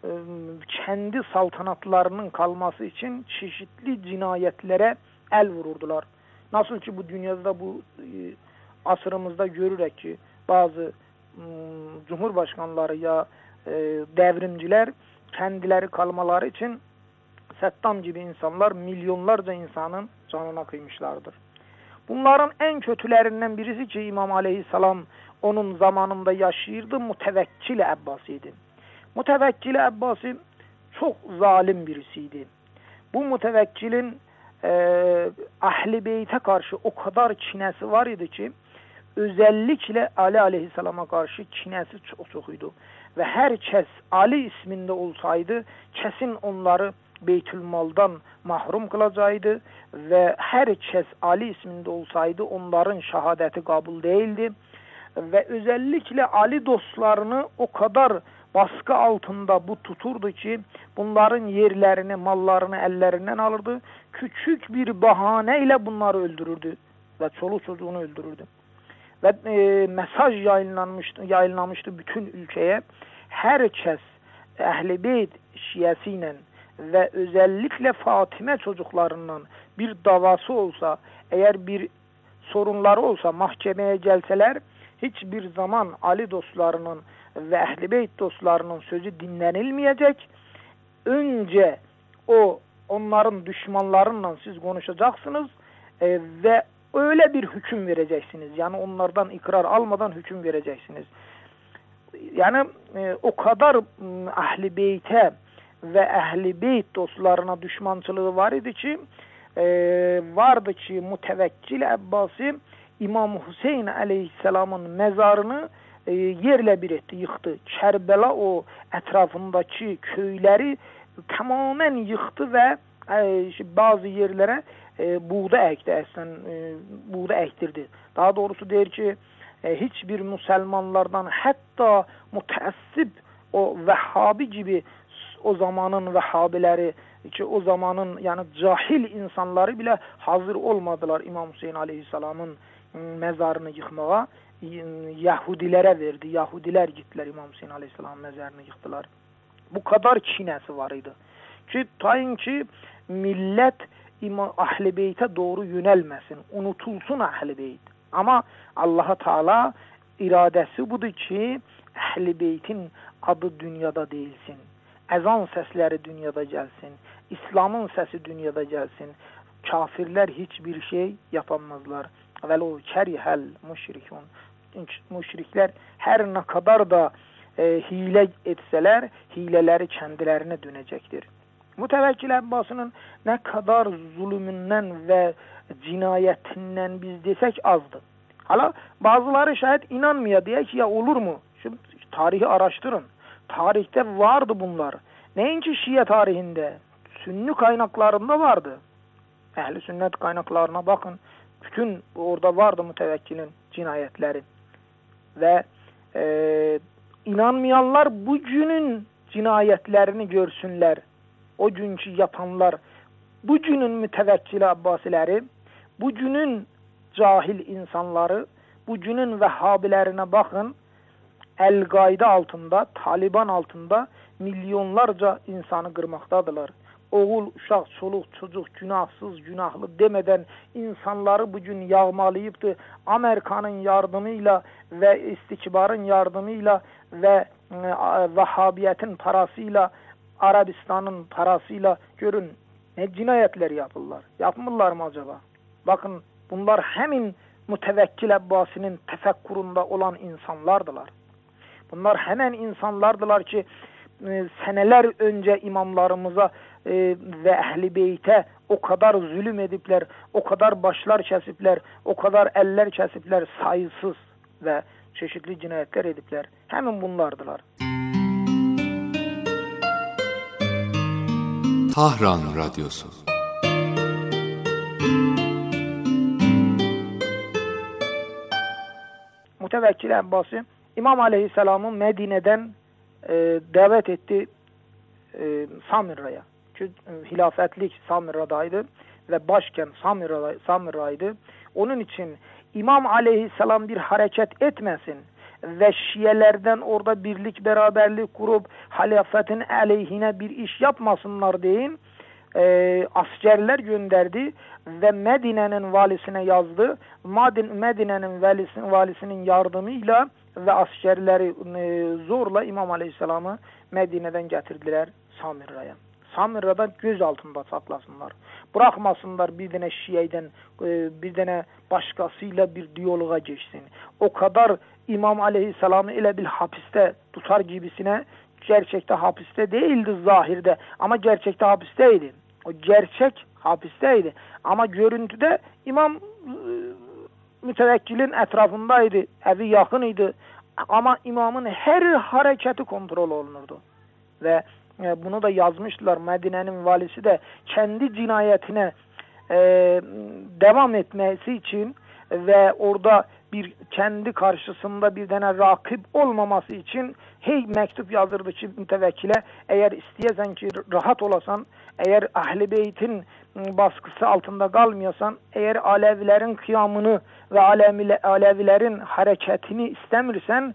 kendi saltanatlarının kalması için çeşitli cinayetlere el vururdular. Nasıl ki bu dünyada bu asrımızda görürük ki bazı cumhurbaşkanları ya devrimciler kendileri kalmaları için Saddam gibi insanlar milyonlarca insanın canına kıymışlardır. Bunların en kötülerinden birisi ki İmam Aleyhisselam onun zamanında yaşayırdı, Mütevekkil Əbbasiydi. Mütevekkil Əbbasi çok zalim birisiydi. Bu Mütevekkilin Ahl-i Beyt'e karşı o kadar kinesi var idi ki, özellikle Ali Aleyhisselam'a karşı kinesi çok idi. Ve her kəs Ali isminde olsaydı, kesin onları Beytülmal'dan mahrum kılacaqdı ve her kəs Ali isminde olsaydı onların şahadeti kabul değildi. Ve özellikle Ali dostlarını o kadar baskı altında bu tuturdu ki bunların yerlerini, mallarını ellerinden alırdı. Küçük bir bahaneyle bunları öldürürdü ve çoluk çocuğunu öldürürdü. Ve mesaj yayınlanmıştı bütün ülkeye. Herkes Əhl-i Beyt şiyesiyle ve özellikle Fatime çocuklarından bir davası olsa, eğer bir sorunları olsa mahkemeye gelseler, hiçbir zaman Ali dostlarının ve Əhl-i Beyt dostlarının sözü dinlənilməyəcək. Önce onların düşmanlarıyla siz konuşacaksınız ve öyle bir hüküm vereceksiniz. Yani onlardan ikrar almadan hüküm vereceksiniz. Yani o kadar Əhl-i Beyt'e ve Əhl-i Beyt dostlarına düşmançılığı var idi ki, vardı ki Mütevekkil Əbbasi İmam Hüseyin Aleyhisselamın mezarını yerle bir etti, yıktı. Kərbəla o etrafındaki köyleri tamamen yıktı ve bazı yerlere buğda ekti, buğda ektirdi. Daha doğrusu der ki hiçbir Müslümanlardan, hatta müteessib o Vehhabi gibi o zamanın Vehhabileri ki o zamanın yani cahil insanları bile hazır olmadılar İmam Hüseyin Aleyhisselam'ın mezarını yıkmağa. Yahudilere verdi. Yahudiler gittiler İmam Hüseyin Aleyhisselam'ın mezarını yıktılar. Bu kadar kinesi var idi. Ki tayin ki millet Ahl-i Beyt'e doğru yönelmesin. Unutulsun Ahl-i Beyt. Ama Allah-u Teala iradesi budur ki Ahl-i Beyt'in adı dünyada değilsin. Ezan sesleri dünyada gelsin. İslam'ın sesi dünyada gelsin. Kafirler hiçbir şey yapamazlar. Velo kerihel müşrikun. Müşrikler her ne kadar da hile etseler, hileleri kendilerine dönecektir. Mütevekkil Abbas'ın ne kadar zulümünden ve cinayetinden biz desek azdı. Hala bazıları şayet inanmıyor diye ki ya olur mu? Şimdi tarihi araştırın. Tarihte vardı bunlar. Neyinki Şia tarihinde? Sünni kaynaklarında vardı. Ehli sünnet kaynaklarına bakın. Bütün orada vardı mütevekkilin cinayetleri. Ve inanmayanlar bugünün cinayetlerini görsünler. O günkü yapanlar, bugünün mütevekkili Abbasileri, bugünün cahil insanları, bugünün Vehhabilerine bakın. El-Gaide altında, Taliban altında milyonlarca insanı kırmaktadırlar. Oğul, uşaq, çoluk, çocuk, günahsız, günahlı demeden insanları bugün yağmalayıptı. Amerika'nın yardımıyla ve istikbarın yardımıyla ve Vehhabiyetin parasıyla, Arabistan'ın parasıyla görün ne cinayetler yapırlar. Yapmırlar mı acaba? Bakın bunlar hemin Mütevekkil Abbasi'nin tefekkurunda olan insanlardılar. Bunlar hemen insanlardılar ki seneler önce imamlarımıza ve Ehl-i Beyt'e o kadar zulüm edipler, o kadar başlar kesipler, o kadar eller kesipler, sayısız ve çeşitli cinayetler edipler. Hemen bunlardılar. Tahran Radyosu. Mütevekkil Abbasi İmam Aleyhisselam'ı Medine'den davet etti Samirra'ya. Çünkü hilafetlik Samirra'daydı ve başkent Samirra'ydı. Onun için İmam Aleyhisselam bir hareket etmesin ve Şiilerden orada birlik beraberlik kurup halifetin aleyhine bir iş yapmasınlar deyin. Askerler gönderdi ve Medine'nin valisine yazdı. Medine'nin valisinin yardımıyla ve askerleri zorla İmam Aleyhisselam'ı Medine'den getirdiler Samirra'ya. Samirra'da göz altında saklasınlar. Bırakmasınlar bir tane Şii'den bir tane başkasıyla bir diyaloğa geçsin. O kadar İmam Aleyhisselam'ı ile bir hapiste tutar gibisine, gerçekte hapiste değildi zahirde ama gerçekte hapisteydi. O gerçek hapisteydi ama görüntüde İmam mütevekkilin etrafındaydı, evi yakınıydı ama imamın her hareketi kontrol olunurdu. Ve bunu da yazmışlar. Medine'nin valisi de kendi cinayetine devam etmesi için ve orada bir kendi karşısında bir tane rakip olmaması için mektup yazdırdı ki mütevekkile, eğer isteyesen ki rahat olasan, eğer Ahl-i Beyt'in baskısı altında kalmıyorsan, eğer Alevilerin kıyamını ve Alevilerin hareketini istemirsen,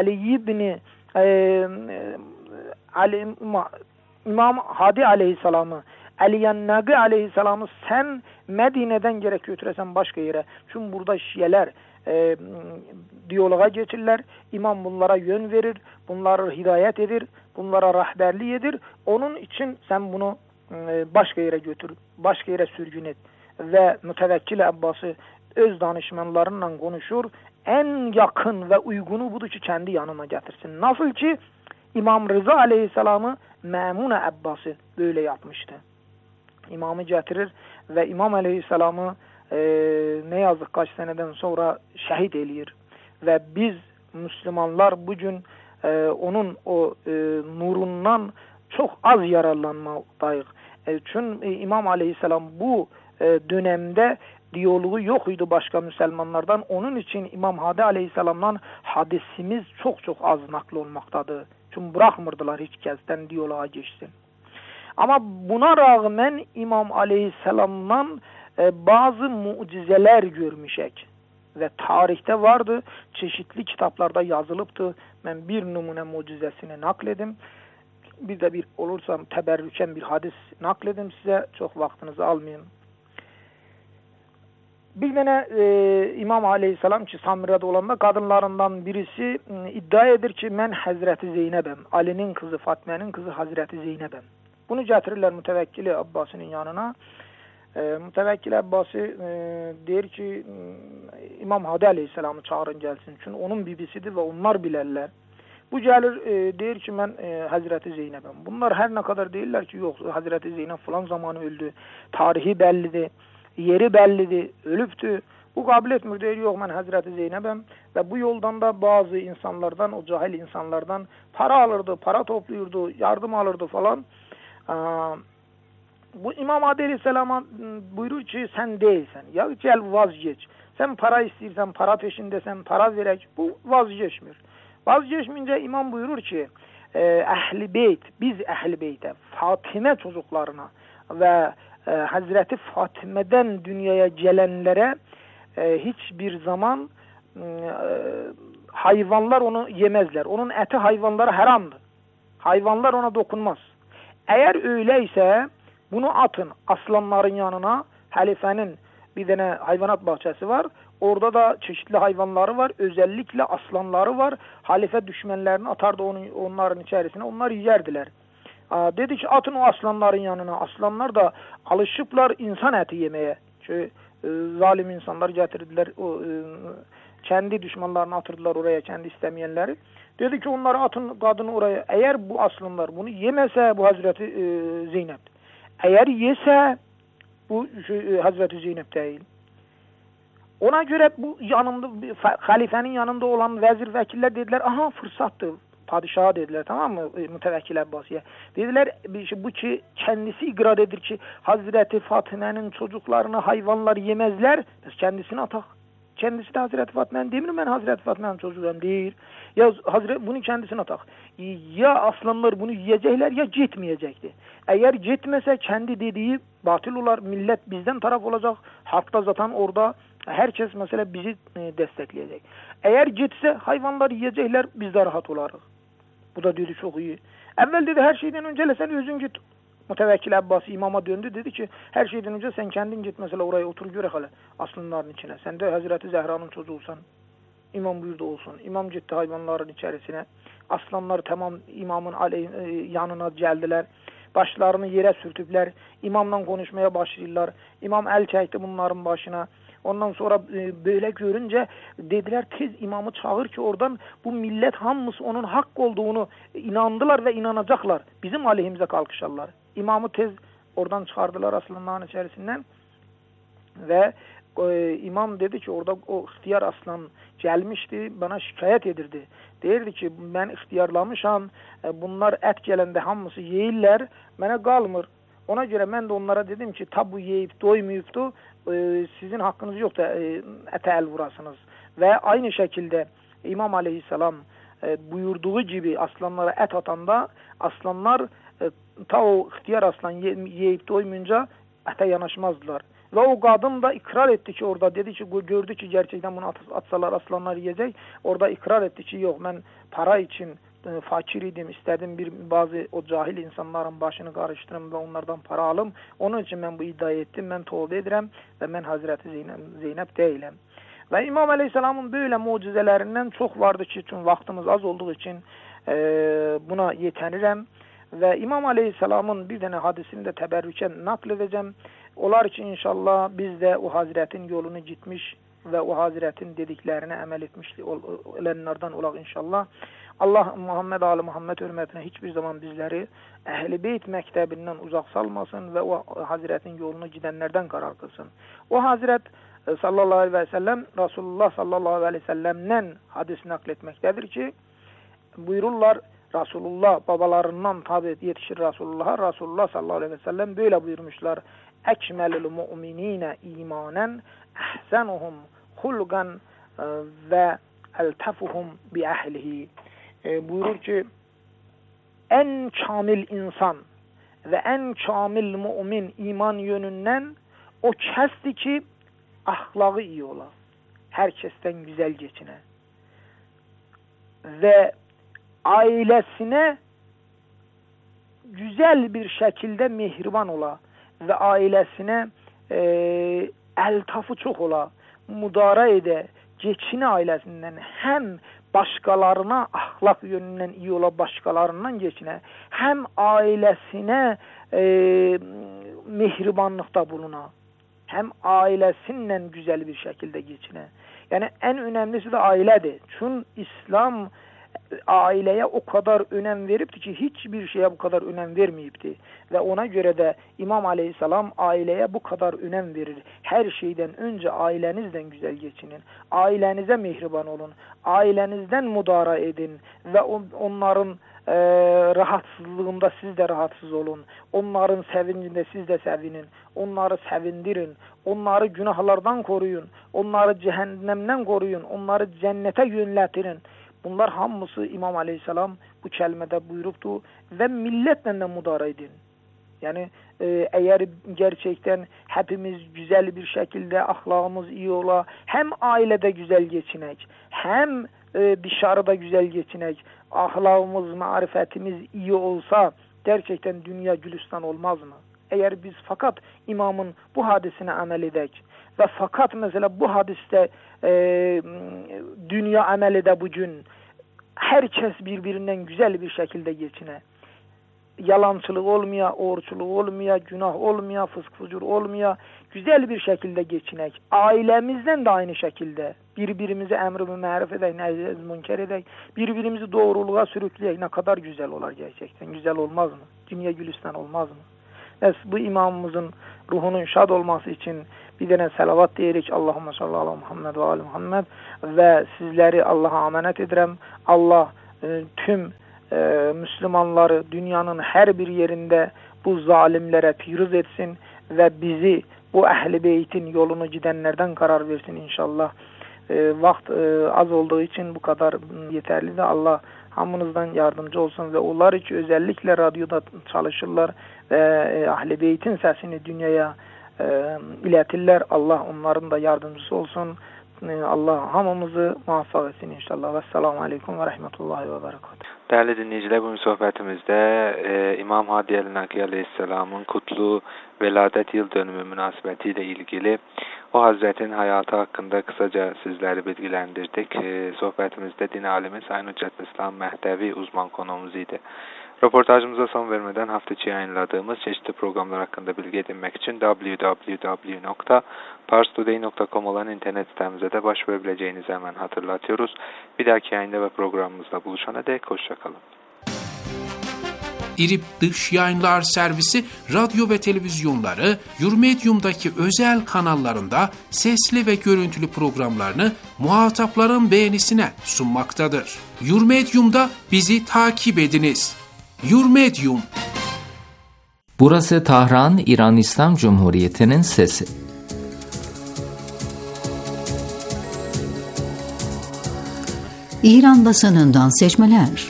İmam Hadi Aleyhisselam'ı, Aliyennagi Aleyhisselam'ı sen Medine'den gerek götüresen başka yere. Çünkü burada Şiiler diyaloğa geçirler. İmam bunlara yön verir, bunları hidayet edir, bunlara rehberlik edir. Onun için sen bunu başka yere götür, başka yere sürgün et. Ve Mütevekkil Abbas'ı öz danışmanlarıyla konuşur. En yakın ve uygunu budur ki kendi yanına getirsin. Nasıl ki İmam Rıza Aleyhisselam'ı Memune Abbas'ı böyle yapmıştı. İmamı getirir ve İmam Aleyhisselam'ı ne yazık kaç seneden sonra şehit eləyir. Ve biz Müslümanlar bugün onun o nurundan çok az yararlanmaktayız. Çünkü İmam Aleyhisselam bu dönemde diyaloğu yok idi başka Müslümanlardan. Onun için İmam Hadi Aleyhisselam'dan hadisimiz çok az nakl olmaktadır. Çünkü bırakmırdılar hiç kezden diyaloğa geçsin. Ama buna rağmen İmam Aleyhisselam'dan bazı mucizeler görmüşek. Ve tarihte vardı, çeşitli kitaplarda yazılıptı. Ben bir numune mucizesini nakledim. Bir de bir olursam teberrüken bir hadis nakledim size. Çok vaktinizi almayayım. Bir tane İmam Aleyhisselam ki Samirra'da olanda kadınlarından birisi iddia edir ki ben Hazreti Zeynep'im. Ali'nin kızı, Fatma'nın kızı Hazreti Zeynep'im. Bunu gətirirlər Mütəvəkkili Abbasinin yanına. Mütəvəkkil Abbasi deyir ki, İmam Hadi Aleyhisselamı çağırın gəlsin. Çünki onun bibisidir və onlar bilərlər. Bu gəlir, deyir ki, mən Həzrəti Zeynəbəm. Bunlar hər nə qədər deyirlər ki, yox, Həzrəti Zeynəb filan zamanı öldü, tarihi bəllidir, yeri bəllidir, ölübdür. Bu qabil etmir, deyir, yox, mən Həzrəti Zeynəbəm və bu yoldan da bazı insanlardan, o cahil insanlardan para alırdı, para toplayırdı, yardım alırdı falan. Bu İmam Hadi Aleyhisselama buyurur ki, sən deyilsən, ya gəl vazgeç. Sən para istəyirsən, para peşindəsən, para verək. Bu vazgeçmir. Vazgeçməyincə İmam buyurur ki, Əhl-i Beyt, biz Əhl-i Beytə, Fatimə çocuklarına və Həzrəti Fatimədən dünyaya gələnlərə heç bir zaman hayvanlar onu yeməzlər. Onun əti hayvanlara haramdır. Hayvanlar ona dokunmaz. Əgər öyle ise bunu atın aslanların yanına. Halifenin bir tane hayvanat bahçesi var. Orada da çeşitli hayvanları var. Özellikle aslanları var. Halife düşmanlarını atardı onların içerisine. Onlar yerdiler. Dedi ki atın o aslanların yanına. Aslanlar da alışıplar insan eti yemeye. Çünkü zalim insanlar getirdiler. Kendi düşmanlarını atırdılar oraya, kendi istemeyenleri. Dedi ki onları atın kadını oraya. Eğer bu aslanlar bunu yemese bu Hazreti Zeynep. Eğer yese bu Hazreti Zeynep değil. Ona göre bu yanında halifenin yanında olan vezir vekiller dediler aha fırsattı. Padişaha dediler, tamam mı? Mütevekkil Abbasi'ye. Dediler bu ki kendisi ikrar edir ki Hazreti Fatime'nin çocuklarını hayvanlar yemezler. Biz kendisini atak. Kendisi de Hazreti Fatime'nin demirim ben Hazreti Fatime'nin çocuğuyum değil. Ya bunu kendisine atak. Ya aslanlar bunu yiyecekler ya gitmeyecekti. Eğer gitmese kendi dediği batıl olar. Millet bizden taraf olacak. Halk da zaten orada herkes mesela bizi destekleyecek. Eğer gitse hayvanlar yiyecekler biz de rahat olarız. Bu da dedi çok iyi. Evvel dedi her şeyden önce sen özün git. Mütevekkil Abbasi imama döndü dedi ki her şeyden önce sen kendin git mesela oraya otur göre hele aslanların içine. Sen de Hazreti Zehra'nın çocuğusan. İmam buyurdu olsun. İmam gitti hayvanların içerisine. Aslanlar tamam imamın yanına geldiler. Başlarını yere sürtüpler. İmamla konuşmaya başlıyorlar. İmam el çekti bunların başına. Ondan sonra böyle görünce dediler tez imamı çağır ki oradan bu millet hamısı onun hak olduğunu inandılar ve inanacaklar. Bizim aleyhimize kalkışarlar. İmamı tez oradan çıkardılar aslanların içerisinden ve imam dedi ki orada o ihtiyar aslan gelmişti bana şikayet edirdi. Deyirdi ki ben ihtiyarlamışam bunlar et gelende hamısı yeyirler bana kalmır. Ona göre ben de onlara dedim ki tabu yeyip doymayıptı sizin hakkınız yok da ete el vurasınız. Ve aynı şekilde İmam Aleyhisselam buyurduğu gibi aslanlara et atanda aslanlar ta o ihtiyar aslan yiyip doymayınca ete yanaşmazdılar. Ve o kadın da ikrar etti ki orada dedi ki gördü ki gerçekten bunu atsalar aslanlar yiyecek. Orada ikrar etti ki yok ben para için fakir idim istedim bazı o cahil insanların başını karıştırım ve onlardan para alım. Onun için ben bu iddia ettim. Ben tövbe ederim ve ben Hazreti Zeynep değilim. Ve İmam Aleyhisselam'ın böyle mucizelerinden çok vardı ki çünkü vaktimiz az olduğu için buna yetenirim. Ve İmam Aleyhisselam'ın bir tane hadisini de teberrüken nakledeceğim. Olar ki inşallah biz de o Hazretin yolunu gitmiş ve o Hazretin dediklerine amel etmiş olanlardan olaq inşallah. Allah Muhammed Ali Muhammed hürmetine hiçbir zaman bizleri Ehl-i Beyt mektebinden uzak salmasın ve o Hazretin yolunu gidenlerden karar kılsın. O Hazret sallallahu aleyhi ve sellem Resulullah sallallahu aleyhi ve sellem'den hadis nakletmektedir ki buyururlar Resulullah babalarından tabi yetişir Resulullah'a Resulullah sallallahu aleyhi ve sellem böyle buyurmuşlar. Ekmelül mu'minine imanen ehsenuhum hulgan ve eltefuhum bi ehlihi. Buyurur ki en kamil insan ve en kamil mümin iman yönünden o kəsdir ki ahlağı iyi ola. Herkesten güzel geçine. Ve ailesine güzel bir şekilde mehriban ola. Ve ailesine eltafı çok ola. Mudara ede. Geçini ailesinden hem başkalarına ahlak yönünden iyi ola başkalarından geçine, hem ailesine mehribanlıkta buluna, hem ailesinle güzel bir şekilde geçine. Yani en önemlisi de ailedir. Çünkü İslam aileye o kadar önem veripti ki hiçbir şeye bu kadar önem vermeyipti. Ve ona göre de İmam Aleyhisselam aileye bu kadar önem verir. Her şeyden önce ailenizden güzel geçinin. Ailenize mehriban olun. Ailenizden mudara edin. Ve onların rahatsızlığında siz de rahatsız olun. Onların sevincinde siz de sevinin. Onları sevindirin. Onları günahlardan koruyun. Onları cehennemden koruyun. Onları cennete yönlendirin. Bunlar hamısı İmam Aleyhisselam bu kelimede buyuruptu ve milletle de mudara edin. Yani eğer gerçekten hepimiz güzel bir şekilde ahlakımız iyi ola, hem ailede güzel geçinek, hem dışarıda güzel geçinek, ahlakımız, marifetimiz iyi olsa gerçekten dünya gülistan olmaz mı? Eğer biz fakat imamın bu hadisine amel edek ve fakat mesela bu hadiste dünya amel ede bugün herkes birbirinden güzel bir şekilde geçine. Yalançılık olmaya, oğurçuluk olmaya, günah olmaya, fısk fucur olmaya, güzel bir şekilde geçinek. Ailemizden de aynı şekilde birbirimize emri maruf edek, nehy münker edek, birbirimizi doğruluğa sürükleyek. Ne kadar güzel olar gerçekten. Güzel olmaz mı? Dünya gülistan olmaz mı? Bu imamımızın ruhunun şad olması için bir tane salavat diyerek Allahümme salli ala Muhammed ve ali Muhammed ve sizleri Allah'a emanet ederim. Allah tüm Müslümanları dünyanın her bir yerinde bu zalimlere firuz etsin ve bizi bu Ehl-i Beyt'in yolunu gidenlerden karar versin inşallah. Vaxt az olduğu için bu kadar yeterli de Allah hamınızdan yardımcı olsun ve onlar için özellikle radyoda çalışırlar ve Ehl-i Beyt'in sesini dünyaya iletirler. Allah onların da yardımcısı olsun. Allah hamımızı muvaffak etsin inşallah. Vesselamu aleyküm ve rahmetullahi ve berekatuhu. Değerli dinleyiciler, bugün sohbetimizde İmam Hadi el-Nakî Aleyhisselam'ın kutlu veladet yıl dönümü münasebetiyle ilgili o Hazretin hayatı hakkında kısaca sizleri bilgilendirdik. Sohbetimizde din alimi Sayın Hüccetül İslam Mehdevi uzman konuğumuz idi. Röportajımıza son vermeden hafta içi yayınladığımız çeşitli programlar hakkında bilgi edinmek için www.parstoday.com olan internet sitemize de başvurabileceğinizi hemen hatırlatıyoruz. Bir dahaki yayında ve programımızda buluşana dek hoşçakalın. İrip Dış Yayınlar Servisi radyo ve televizyonları Yurmedium'daki özel kanallarında sesli ve görüntülü programlarını muhatapların beğenisine sunmaktadır. Yurmedium'da bizi takip ediniz. Yurmedium. Burası Tahran, İran İslam Cumhuriyeti'nin sesi. İran basınından seçmeler.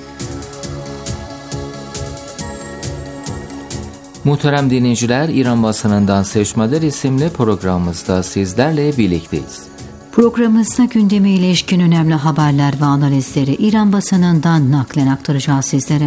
Muhterem dinleyiciler, İran basınından seçmeler isimli programımızda sizlerle birlikteyiz. Programımızda gündeme ilişkin önemli haberler ve analizleri İran basınından naklen aktaracağız sizlere.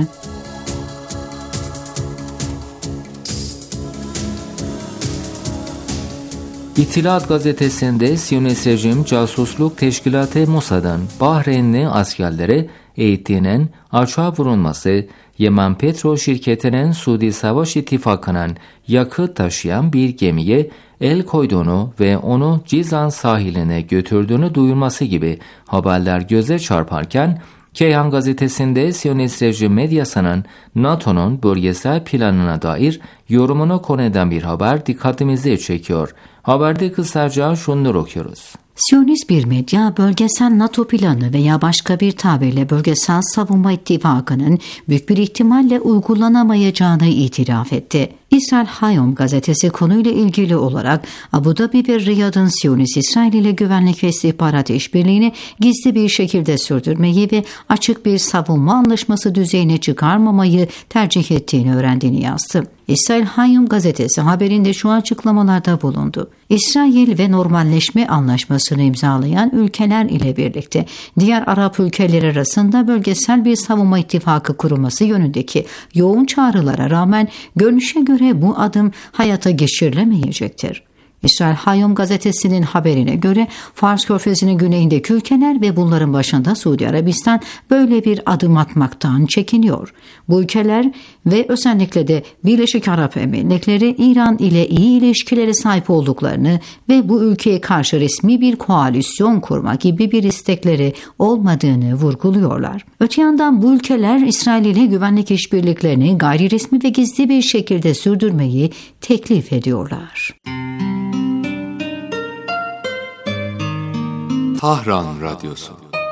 İttilat gazetesinde Siyonist rejim casusluk teşkilatı Mossad'ın Bahreynli askerlere eğittiğinin açığa vurulması, Yemen Petro şirketinin Suudi Savaş İttifakı'nın yakıt taşıyan bir gemiye el koyduğunu ve onu Cizan sahiline götürdüğünü duyurması gibi haberler göze çarparken, Keyhan gazetesinde Siyonist rejim medyasının NATO'nun bölgesel planına dair yorumunu konu eden bir haber dikkatimizi çekiyor. Haberde kısaca şunları okuyoruz. Siyonist bir medya bölgesel NATO planı veya başka bir tabirle bölgesel savunma ittifakının büyük bir ihtimalle uygulanamayacağını itiraf etti. İsrail Hayom gazetesi konuyla ilgili olarak Abu Dhabi ve Riyad'ın Siyonist İsrail ile güvenlik ve istihbarat işbirliğini gizli bir şekilde sürdürmeyi ve açık bir savunma anlaşması düzeyine çıkarmamayı tercih ettiğini öğrendiğini yazdı. İsrail Hayom gazetesi haberinde şu açıklamalarda bulundu. İsrail ve normalleşme anlaşmasını imzalayan ülkeler ile birlikte diğer Arap ülkeleri arasında bölgesel bir savunma ittifakı kurulması yönündeki yoğun çağrılara rağmen görünüşe göre bu adım hayata geçirilemeyecektir. İsrail Hayom gazetesinin haberine göre Fars Körfezi'nin güneyindeki ülkeler ve bunların başında Suudi Arabistan böyle bir adım atmaktan çekiniyor. Bu ülkeler ve özellikle de Birleşik Arap Emirlikleri İran ile iyi ilişkilere sahip olduklarını ve bu ülkeye karşı resmi bir koalisyon kurma gibi bir istekleri olmadığını vurguluyorlar. Öte yandan bu ülkeler İsrail ile güvenlik işbirliklerini gayri resmi ve gizli bir şekilde sürdürmeyi teklif ediyorlar. Tahran Radyosu.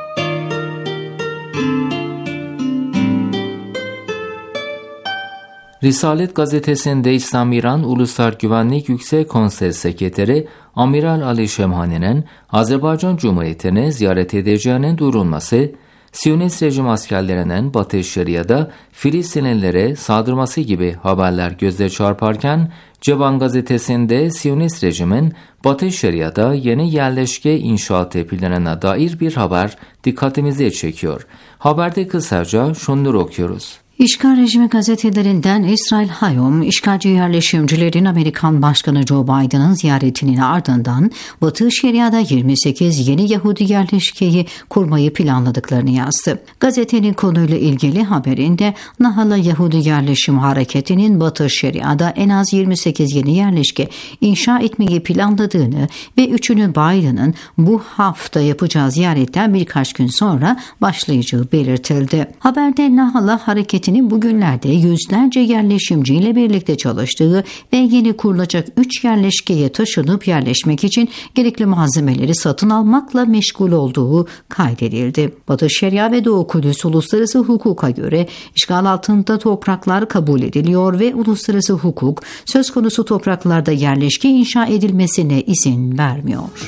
Risalet gazetesinde İslam-İran Uluslar Güvenlik Yüksek Konsey Sekreteri Amiral Ali Şemhani'nin Azerbaycan Cumhuriyeti'ni ziyaret edeceğinin duyurulması, Siyonist rejim askerlerinin Batı Şeria'da Filistinlilere saldırması gibi haberler göze çarparken, Cevan gazetesinde Siyonist rejimin Batı Şeria'da yeni yerleşke inşaatı planına dair bir haber dikkatimizi çekiyor. Haberde kısaca şunları okuyoruz. İşgal rejimi gazetelerinden İsrail Hayom, işgalci yerleşimcilerin Amerikan Başkanı Joe Biden'ın ziyaretinin ardından Batı Şeria'da 28 yeni Yahudi yerleşkeyi kurmayı planladıklarını yazdı. Gazetenin konuyla ilgili haberinde Nahala Yahudi Yerleşim Hareketi'nin Batı Şeria'da en az 28 yeni yerleşke inşa etmeyi planladığını ve üçünü Biden'ın bu hafta yapacağı ziyaretten birkaç gün sonra başlayacağı belirtildi. Haberde Nahala Hareketi bugünlerde yüzlerce yerleşimciyle birlikte çalıştığı ve yeni kurulacak 3 yerleşkeye taşınıp yerleşmek için gerekli malzemeleri satın almakla meşgul olduğu kaydedildi. Batı Şeria ve Doğu Kudüs uluslararası hukuka göre işgal altında topraklar kabul ediliyor ve uluslararası hukuk söz konusu topraklarda yerleşke inşa edilmesine izin vermiyor.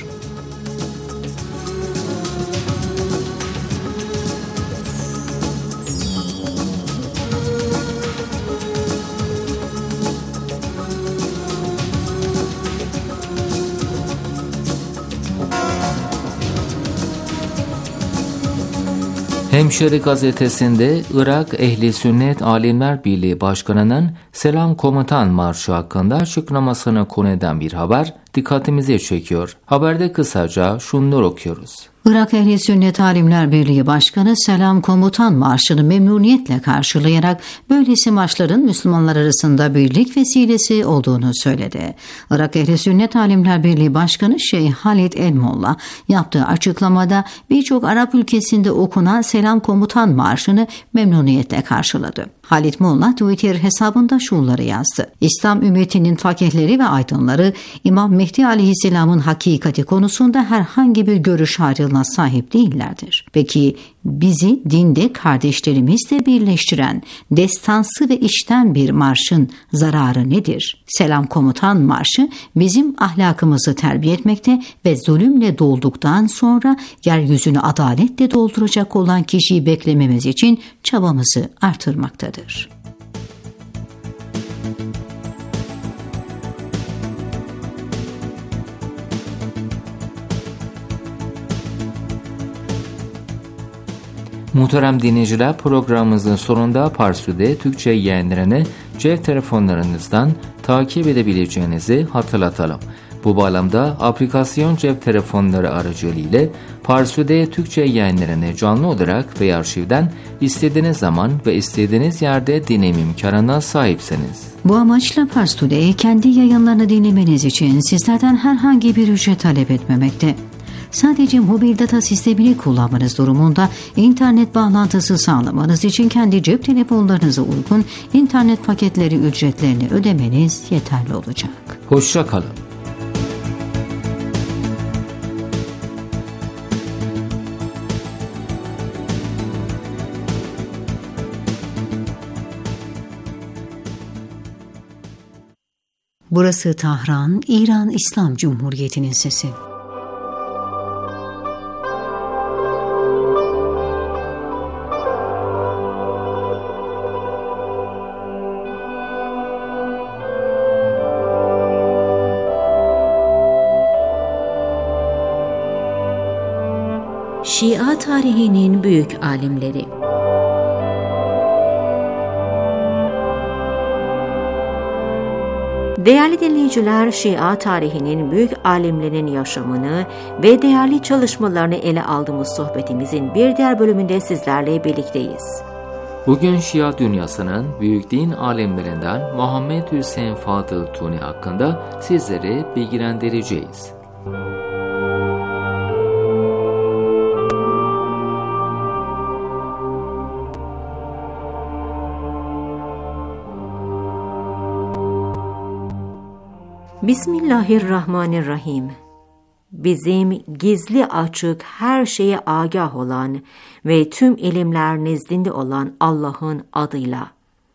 Hemşeri gazetesinde Irak Ehli Sünnet Alimler Birliği Başkanı'nın Selam Komutan Marşı hakkında açıklamasını konu eden bir haber dikkatimizi çekiyor. Haberde kısaca şunları okuyoruz. Irak Ehli Sünnet Alimler Birliği Başkanı Selam Komutan Marşı'nı memnuniyetle karşılayarak böylesi marşların Müslümanlar arasında birlik vesilesi olduğunu söyledi. Irak Ehli Sünnet Alimler Birliği Başkanı Şeyh Halid El-Molla yaptığı açıklamada birçok Arap ülkesinde okunan Selam Komutan Marşı'nı memnuniyetle karşıladı. Halid Molla Twitter hesabında şunları yazdı. İslam ümmetinin fakihleri ve aydınları İmam Mehdi Aleyhisselam'ın hakikati konusunda herhangi bir görüş ayrılığına sahip değillerdir. Peki bizi dinde kardeşlerimizle birleştiren destansı ve içten bir marşın zararı nedir? Selam Komutan Marşı bizim ahlakımızı terbiye etmekte ve zulümle dolduktan sonra yeryüzünü adaletle dolduracak olan kişiyi beklememiz için çabamızı artırmaktadır. Muhterem dinleyiciler, programımızın sonunda Parsu'da Türkçe yayınlarını cep telefonlarınızdan takip edebileceğinizi hatırlatalım. Bu bağlamda aplikasyon cep telefonları aracılığıyla Parsu'da Türkçe yayınlarını canlı olarak ve arşivden istediğiniz zaman ve istediğiniz yerde dinleme imkanına sahipsiniz. Bu amaçla Parsu'da kendi yayınlarını dinlemeniz için sizlerden herhangi bir ücret talep etmemekte. Sadece mobil data sistemini kullanmanız durumunda internet bağlantısı sağlamanız için kendi cep telefonlarınıza uygun internet paketleri ücretlerini ödemeniz yeterli olacak. Hoşça kalın. Burası Tahran, İran İslam Cumhuriyeti'nin sesi. Şia tarihinin büyük alimleri. Değerli dinleyiciler, Şia tarihinin büyük alimlerinin yaşamını ve değerli çalışmalarını ele aldığımız sohbetimizin bir diğer bölümünde sizlerle birlikteyiz. Bugün Şia dünyasının büyük din alimlerinden Muhammed Hüseyin Fadıl Tuni hakkında sizleri bilgilendireceğiz. Bismillahirrahmanirrahim. Bizim gizli açık her şeye agah olan ve tüm ilimler nezdinde olan Allah'ın adıyla.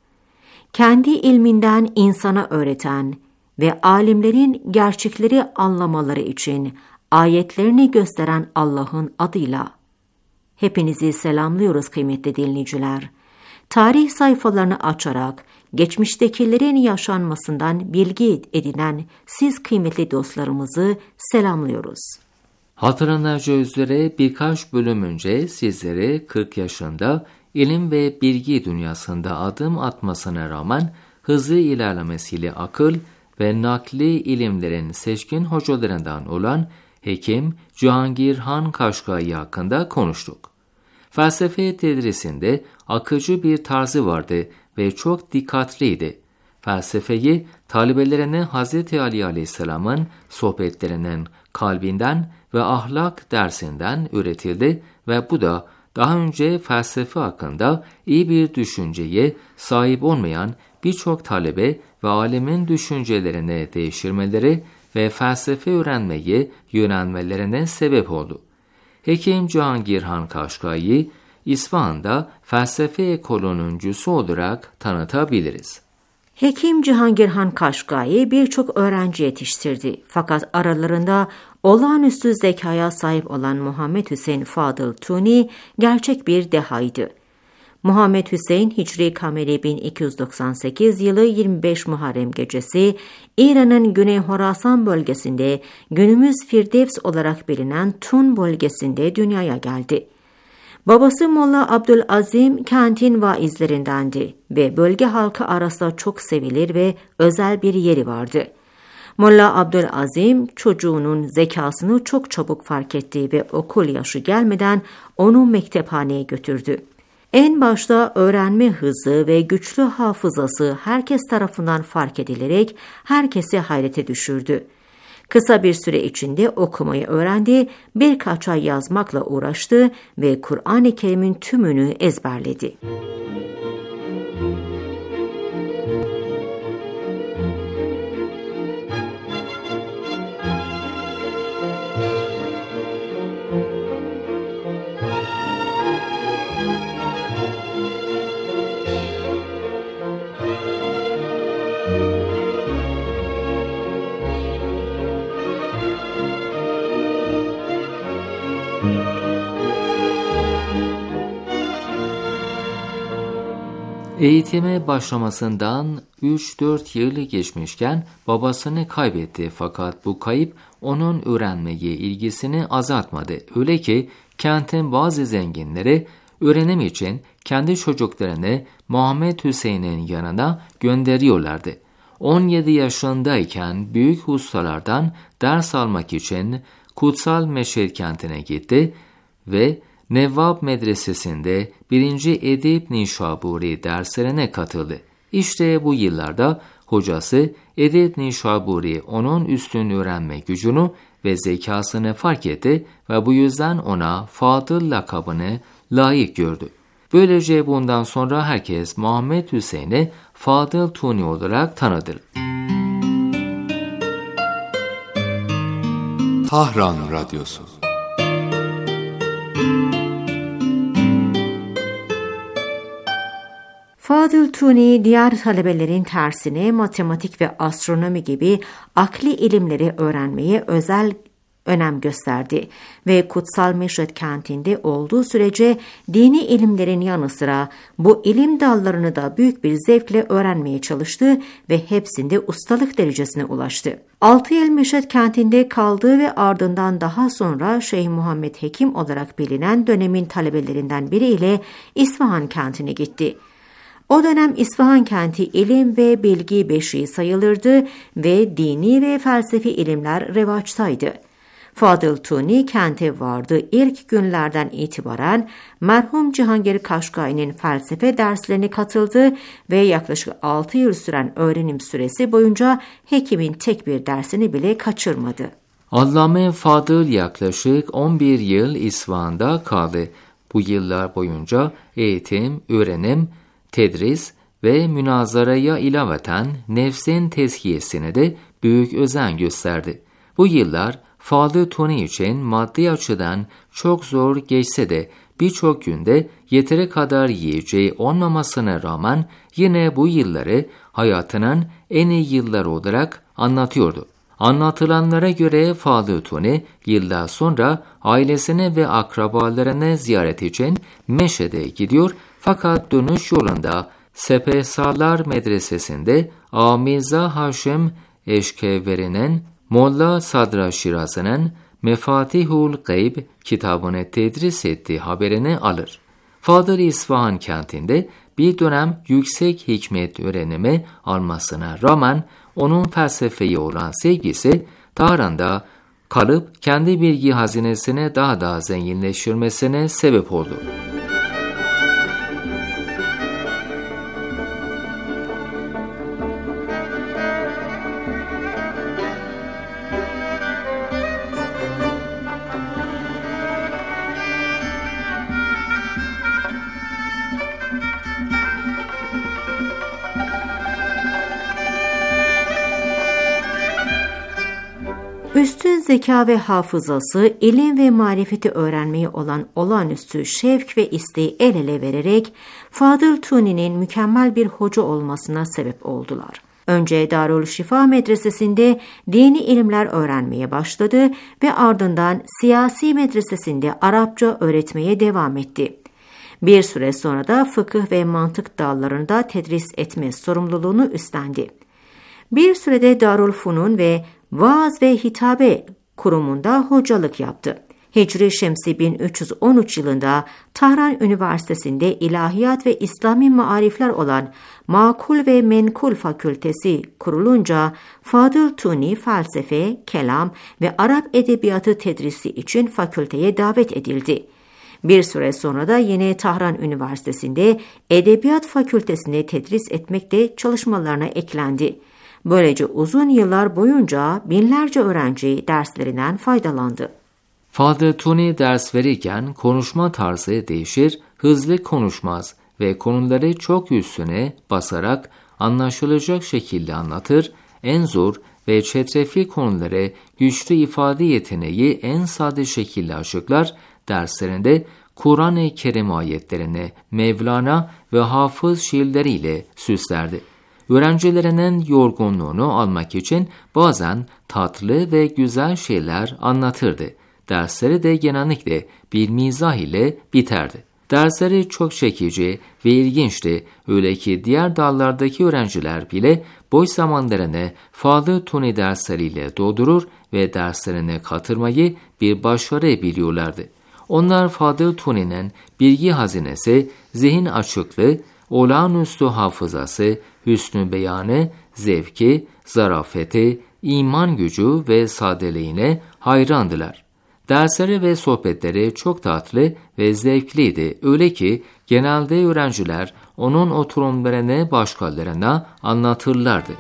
Kendi ilminden insana öğreten ve alimlerin gerçekleri anlamaları için ayetlerini gösteren Allah'ın adıyla. Hepinizi selamlıyoruz kıymetli dinleyiciler. Tarih sayfalarını açarak geçmiştekilerin yaşanmasından bilgi edinen siz kıymetli dostlarımızı selamlıyoruz. Hatırlanacağı üzere birkaç bölüm önce sizlere 40 yaşında ilim ve bilgi dünyasında adım atmasına rağmen hızlı ilerlemesiyle akıl ve nakli ilimlerin seçkin hocalarından olan Hekim Cihangir Han Kaşgai hakkında konuştuk. Felsefe tedrisinde akıcı bir tarzı vardı ve çok dikkatliydi. Felsefeyi talebelerine Hz. Ali Aleyhisselam'ın sohbetlerinin kalbinden ve ahlak dersinden üretildi ve bu da daha önce felsefe hakkında iyi bir düşünceye sahip olmayan birçok talebe ve alemin düşüncelerini değiştirmeleri ve felsefe öğrenmeyi yönelmelerine sebep oldu. Hekim Cihangir Han Kaşgai'yi İsfahan'da felsefe ekolünün öncüsü olarak tanıtabiliriz. Hekim Cihangir Han Kaşgai birçok öğrenci yetiştirdi. Fakat aralarında olağanüstü zekaya sahip olan Muhammed Hüseyin Fadıl Tuni gerçek bir dehaydı. Muhammed Hüseyin Hicri Kameri 1298 yılı 25 Muharrem gecesi İran'ın Güney Horasan bölgesinde günümüz Firdevs olarak bilinen Tun bölgesinde dünyaya geldi. Babası Molla Abdülazim kentin vaizlerindendi ve bölge halkı arasında çok sevilir ve özel bir yeri vardı. Molla Abdülazim çocuğunun zekasını çok çabuk fark etti ve okul yaşı gelmeden onu mektephaneye götürdü. En başta öğrenme hızı ve güçlü hafızası herkes tarafından fark edilerek herkesi hayrete düşürdü. Kısa bir süre içinde okumayı öğrendi, birkaç ay yazmakla uğraştı ve Kur'an-ı Kerim'in tümünü ezberledi. Eğitime başlamasından 3-4 yıl geçmişken babasını kaybetti fakat bu kayıp onun öğrenmeye ilgisini azaltmadı. Öyle ki kentin bazı zenginleri öğrenim için kendi çocuklarını Muhammed Hüseyin'in yanına gönderiyorlardı. 17 yaşındayken büyük ustalardan ders almak için Kutsal Meşhed kentine gitti ve Nevvab Medresesi'nde 1. Edip Nişaburi derslerine katıldı. İşte bu yıllarda hocası Edip Nişaburi onun üstün öğrenme gücünü ve zekasını fark etti ve bu yüzden ona Fadıl lakabını layık gördü. Böylece bundan sonra herkes Muhammed Hüseyin'i Fadıl Tuni olarak tanıdır. Tahran Radyosu. Fadıl Tuni diğer talebelerin tersine matematik ve astronomi gibi akli ilimleri öğrenmeye özel önem gösterdi ve Kutsal Meşhed kentinde olduğu sürece dini ilimlerin yanı sıra bu ilim dallarını da büyük bir zevkle öğrenmeye çalıştı ve hepsinde ustalık derecesine ulaştı. 6 yıl Meşhed kentinde kaldı ve ardından daha sonra Şeyh Muhammed Hekim olarak bilinen dönemin talebelerinden biriyle İsfahan kentine gitti. O dönem İsfahan kenti ilim ve bilgi beşiği sayılırdı ve dini ve felsefi ilimler revaçtaydı. Fadıl Tuni kente vardığı ilk günlerden itibaren merhum Cihangir Kaşgay'ın felsefe derslerine katıldı ve yaklaşık 6 yıl süren öğrenim süresi boyunca hekimin tek bir dersini bile kaçırmadı. Allame Fadıl yaklaşık 11 yıl İsfahan'da kaldı. Bu yıllar boyunca eğitim, öğrenim, tedris ve münazaraya ilaveten nefsin tezkiyesine de büyük özen gösterdi. Bu yıllar Fadıl Tuni için maddi açıdan çok zor geçse de birçok günde yeteri kadar yiyeceği olmamasına rağmen yine bu yılları hayatının en iyi yılları olarak anlatıyordu. Anlatılanlara göre Fadıl Tuni yıllar sonra ailesine ve akrabalarını ziyaret için Meşhed'e gidiyor fakat dönüş yolunda Sepehsalar Medresesi'nde Mirza Haşim Eşkeveri'nin Molla Sadra Şirazi'nin Mefatihul Gayb kitabını tedris ettiği haberini alır. Fadıl İsfahan kentinde bir dönem yüksek hikmet öğrenimi almasına rağmen onun felsefeye olan sevgisi Tahran'da kalıp kendi bilgi hazinesini daha da zenginleştirmesine sebep oldu. Üstün zeka ve hafızası, ilim ve marifeti öğrenmeye olan olağanüstü şevk ve isteği el ele vererek Fadıl Tuni'nin mükemmel bir hoca olmasına sebep oldular. Önce Darülşifa Medresesi'nde dini ilimler öğrenmeye başladı ve ardından siyasi medresesinde Arapça öğretmeye devam etti. Bir süre sonra da fıkıh ve mantık dallarında tedris etme sorumluluğunu üstlendi. Bir sürede Darülfünun ve Vaaz ve Hitabe kurumunda hocalık yaptı. Hicri Şemsi 1313 yılında Tahran Üniversitesi'nde İlahiyat ve İslami Maarifler olan Makul ve Menkul Fakültesi kurulunca Fadıl Tuni felsefe, kelam ve Arap edebiyatı tedrisi için fakülteye davet edildi. Bir süre sonra da yine Tahran Üniversitesi'nde Edebiyat Fakültesine tedris etmekte çalışmalarına eklendi. Böylece uzun yıllar boyunca binlerce öğrenci derslerinden faydalandı. Fadıl Tuni ders verirken konuşma tarzı değişir, hızlı konuşmaz ve konuları çok üstüne basarak anlaşılacak şekilde anlatır, en zor ve çetrefil konuları güçlü ifade yeteneği en sade şekilde açıklar, derslerinde Kur'an-ı Kerim ayetlerini Mevlana ve Hafız şiirleriyle süslerdi. Öğrencilerinin yorgunluğunu almak için bazen tatlı ve güzel şeyler anlatırdı. Dersleri de genellikle bir mizah ile biterdi. Dersleri çok çekici ve ilginçti. Öyle ki diğer dallardaki öğrenciler bile boş zamanlarını Fadıl Tuni dersleriyle doldurur ve derslerine katılmayı bir başarı biliyorlardı. Onlar Fadıl Tuni'nin bilgi hazinesi, zihin açıklığı, olağanüstü hafızası, hüsnü beyanı, zevki, zarafeti, iman gücü ve sadeliğine hayrandılar. Dersleri ve sohbetleri çok tatlı ve zevkliydi. Öyle ki genelde öğrenciler onun oturumlarını başkalarına anlatırlardı.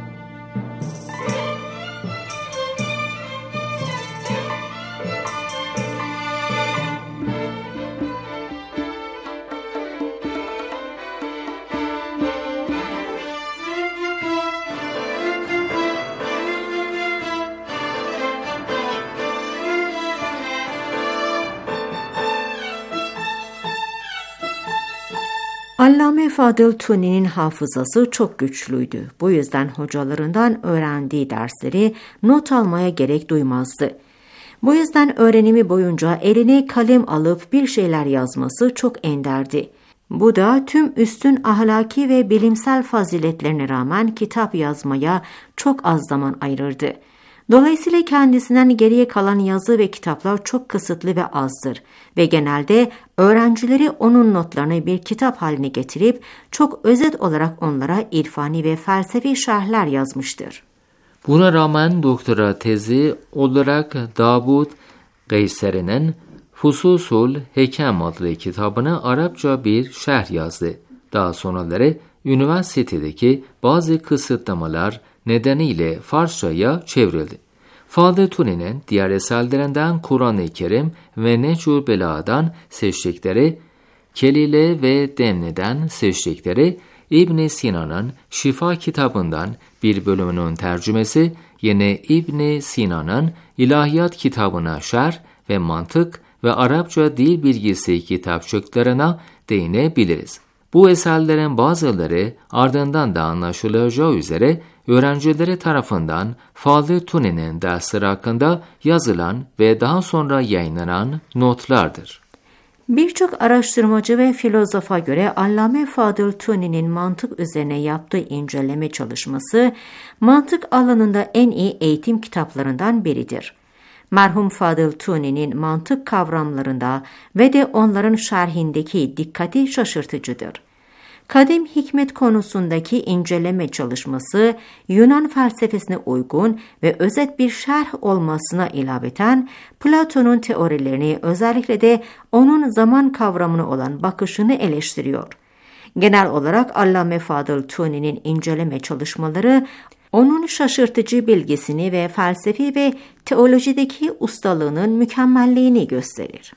Allame Fadıl Tuni'nin hafızası çok güçlüydü. Bu yüzden hocalarından öğrendiği dersleri not almaya gerek duymazdı. Bu yüzden öğrenimi boyunca eline kalem alıp bir şeyler yazması çok enderdi. Bu da tüm üstün ahlaki ve bilimsel faziletlerine rağmen kitap yazmaya çok az zaman ayırırdı. Dolayısıyla kendisinden geriye kalan yazı ve kitaplar çok kısıtlı ve azdır ve genelde öğrencileri onun notlarını bir kitap haline getirip çok özet olarak onlara irfani ve felsefi şerhler yazmıştır. Buna rağmen doktora tezi olarak Davud Geyseri'nin Fususul Hekem adlı kitabına Arapça bir şerh yazdı. Daha sonraları üniversitedeki bazı kısıtlamalar nedeniyle Farsça'ya çevrildi. Fadıl Tuni'nin diğer eserlerinden Kur'an-ı Kerim ve Nehcül Belaga'dan seçtikleri, Kelile ve Demne'den seçtikleri, İbn Sina'nın Şifa kitabından bir bölümünün tercümesi, yine İbn Sina'nın İlahiyat kitabına şerh ve mantık ve Arapça dil bilgisi kitapçıklarına değinebiliriz. Bu eserlerin bazıları ardından da anlaşılacağı üzere öğrencileri tarafından Fadıl Tuni'nin dersleri hakkında yazılan ve daha sonra yayınlanan notlardır. Birçok araştırmacı ve filozofa göre Allame Fadıl Tuni'nin mantık üzerine yaptığı inceleme çalışması, mantık alanında en iyi eğitim kitaplarından biridir. Merhum Fadıl Tuni'nin mantık kavramlarında ve de onların şerhindeki dikkati şaşırtıcıdır. Kadim hikmet konusundaki inceleme çalışması, Yunan felsefesine uygun ve özet bir şerh olmasına ilaveten, Platon'un teorilerini, özellikle de onun zaman kavramına olan bakışını eleştiriyor. Genel olarak Allame Fadıl Tuni'nin inceleme çalışmaları, onun şaşırtıcı bilgisini ve felsefi ve teolojideki ustalığının mükemmelliğini gösterir.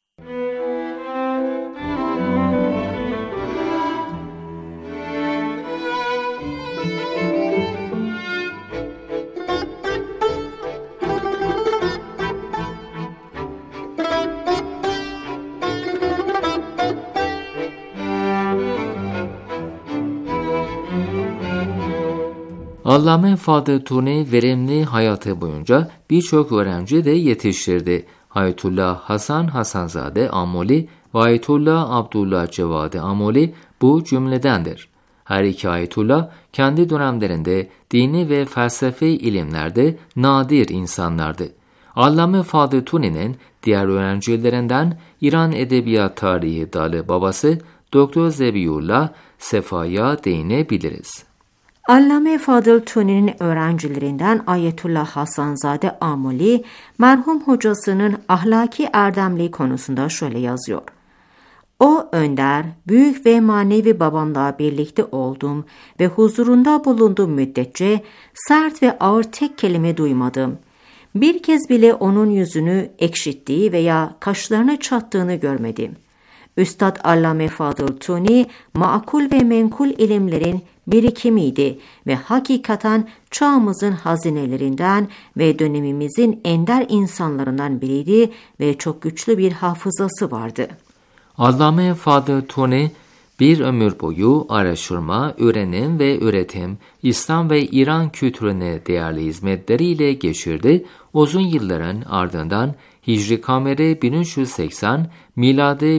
Allame Fadıl Tuni verimli hayatı boyunca birçok öğrenci de yetiştirdi. Ayetullah Hasan Hasanzade Amoli ve Ayetullah Abdullah Cevadi Amoli bu cümledendir. Her iki Ayetullah kendi dönemlerinde dini ve felsefi ilimlerde nadir insanlardı. Allame Fadıl Tuni'nin diğer öğrencilerinden İran Edebiyat Tarihi dalı babası Doktor Zebiyullah Sefa'ya değinebiliriz. Allame Fadıl Tuni'nin öğrencilerinden Ayetullah Hasanzade Amoli, merhum hocasının ahlaki erdemliği konusunda şöyle yazıyor. O önder, büyük ve manevi babamla birlikte oldum ve huzurunda bulunduğum müddetçe sert ve ağır tek kelime duymadım. Bir kez bile onun yüzünü ekşittiği veya kaşlarını çattığını görmedim. Üstad Allame Fadıl Tuni, makul ve menkul ilimlerin birikimiydi ve hakikaten çağımızın hazinelerinden ve dönemimizin ender insanlarından biriydi ve çok güçlü bir hafızası vardı. Allame Fadıl Tuni bir ömür boyu araştırma, öğrenim ve üretim, İslam ve İran kültürüne değerli hizmetleriyle geçirdi. Uzun yılların ardından Hicri Kameri 1380, miladi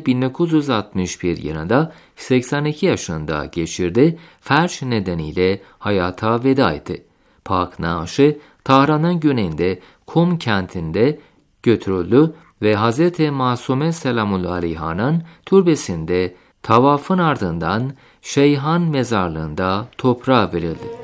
1961 yılında 82 yaşında geçirdi. Felç nedeniyle hayata veda etti. Pak naaşı Tahran'ın güneyinde Kum kentinde götürüldü ve Hz. Masume Selamullah Aleyha'nın türbesinde tavafın ardından Şeyhan mezarlığında toprağa verildi.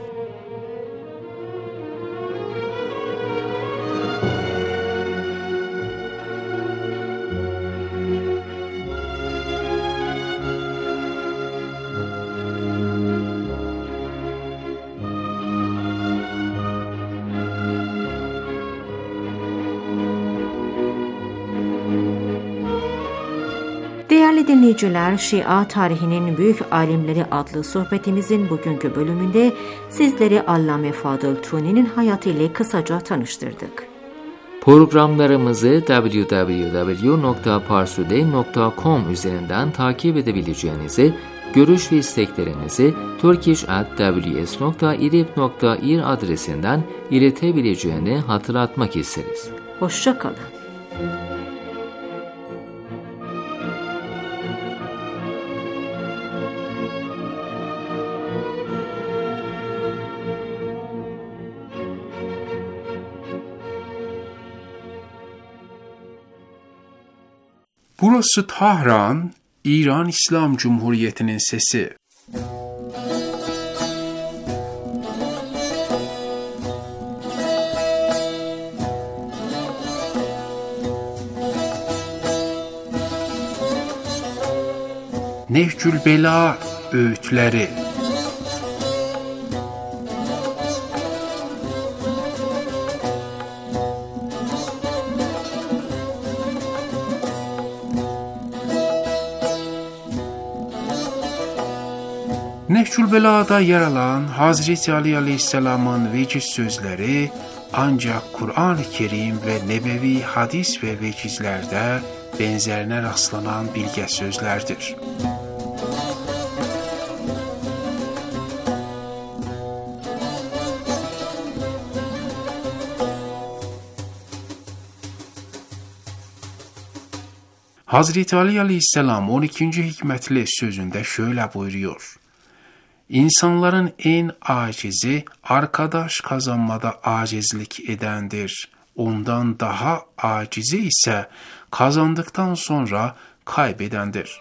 Değerli dinleyiciler, Şia tarihinin büyük alimleri adlı sohbetimizin bugünkü bölümünde sizleri Allame Fadıl Tuni'nin hayatı ile kısaca tanıştırdık. Programlarımızı www.parsuday.com üzerinden takip edebileceğinizi, görüş ve isteklerinizi turkish@ws.irib.ir adresinden iletebileceğini hatırlatmak isteriz. Hoşça kalın. Burası Tahran, İran İslam Cumhuriyeti'nin sesi. Nehcül Bela öğütleri. Nehcül Bela'da yer alan Hazreti Ali Aleyhisselam'ın veciz sözleri ancak Kur'an-ı Kerim ve nebevi hadis ve vecizlerde benzerine rastlanan bilge sözlerdir. Hazreti Ali Aleyhisselam 12. hikmetli sözünde şöyle buyuruyor: İnsanların en acizi arkadaş kazanmada acizlik edendir. Ondan daha acizi ise kazandıktan sonra kaybedendir.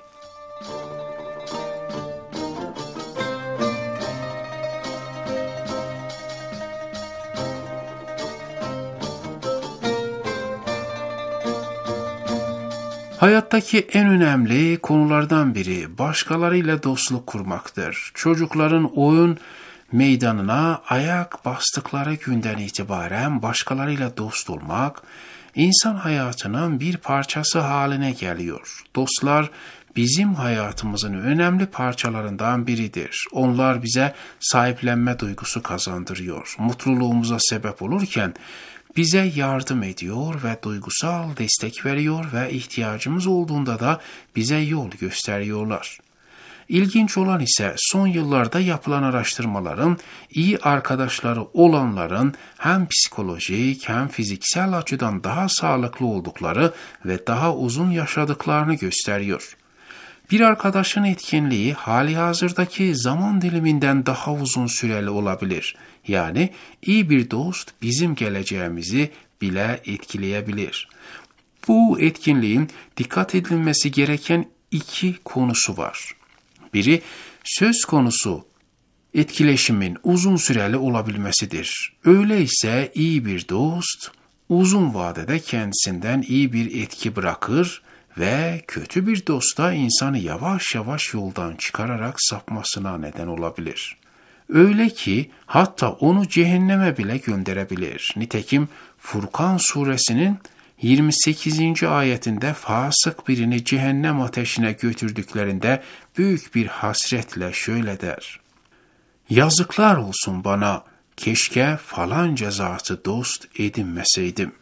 Hayattaki en önemli konulardan biri başkalarıyla dostluk kurmaktır. Çocukların oyun meydanına ayak bastıkları günden itibaren başkalarıyla dost olmak, insan hayatının bir parçası haline geliyor. Dostlar bizim hayatımızın önemli parçalarından biridir. Onlar bize sahiplenme duygusu kazandırıyor. Mutluluğumuza sebep olurken bize yardım ediyor ve duygusal destek veriyor ve ihtiyacımız olduğunda da bize yol gösteriyorlar. İlginç olan ise son yıllarda yapılan araştırmaların iyi arkadaşları olanların hem psikolojik hem fiziksel açıdan daha sağlıklı oldukları ve daha uzun yaşadıklarını gösteriyor. Bir arkadaşın etkinliği halihazırdaki zaman diliminden daha uzun süreli olabilir. Yani iyi bir dost bizim geleceğimizi bile etkileyebilir. Bu etkinliğin dikkat edilmesi gereken iki konusu var. Biri söz konusu etkileşimin uzun süreli olabilmesidir. Öyleyse iyi bir dost uzun vadede kendisinden iyi bir etki bırakır ve kötü bir dost da insanı yavaş yavaş yoldan çıkararak sapmasına neden olabilir. Öyle ki hatta onu cehenneme bile gönderebilir. Nitekim Furkan suresinin 28. ayetinde fasık birini cehennem ateşine götürdüklerinde büyük bir hasretle şöyle der: Yazıklar olsun bana, keşke falanca zatı dost edinmeseydim.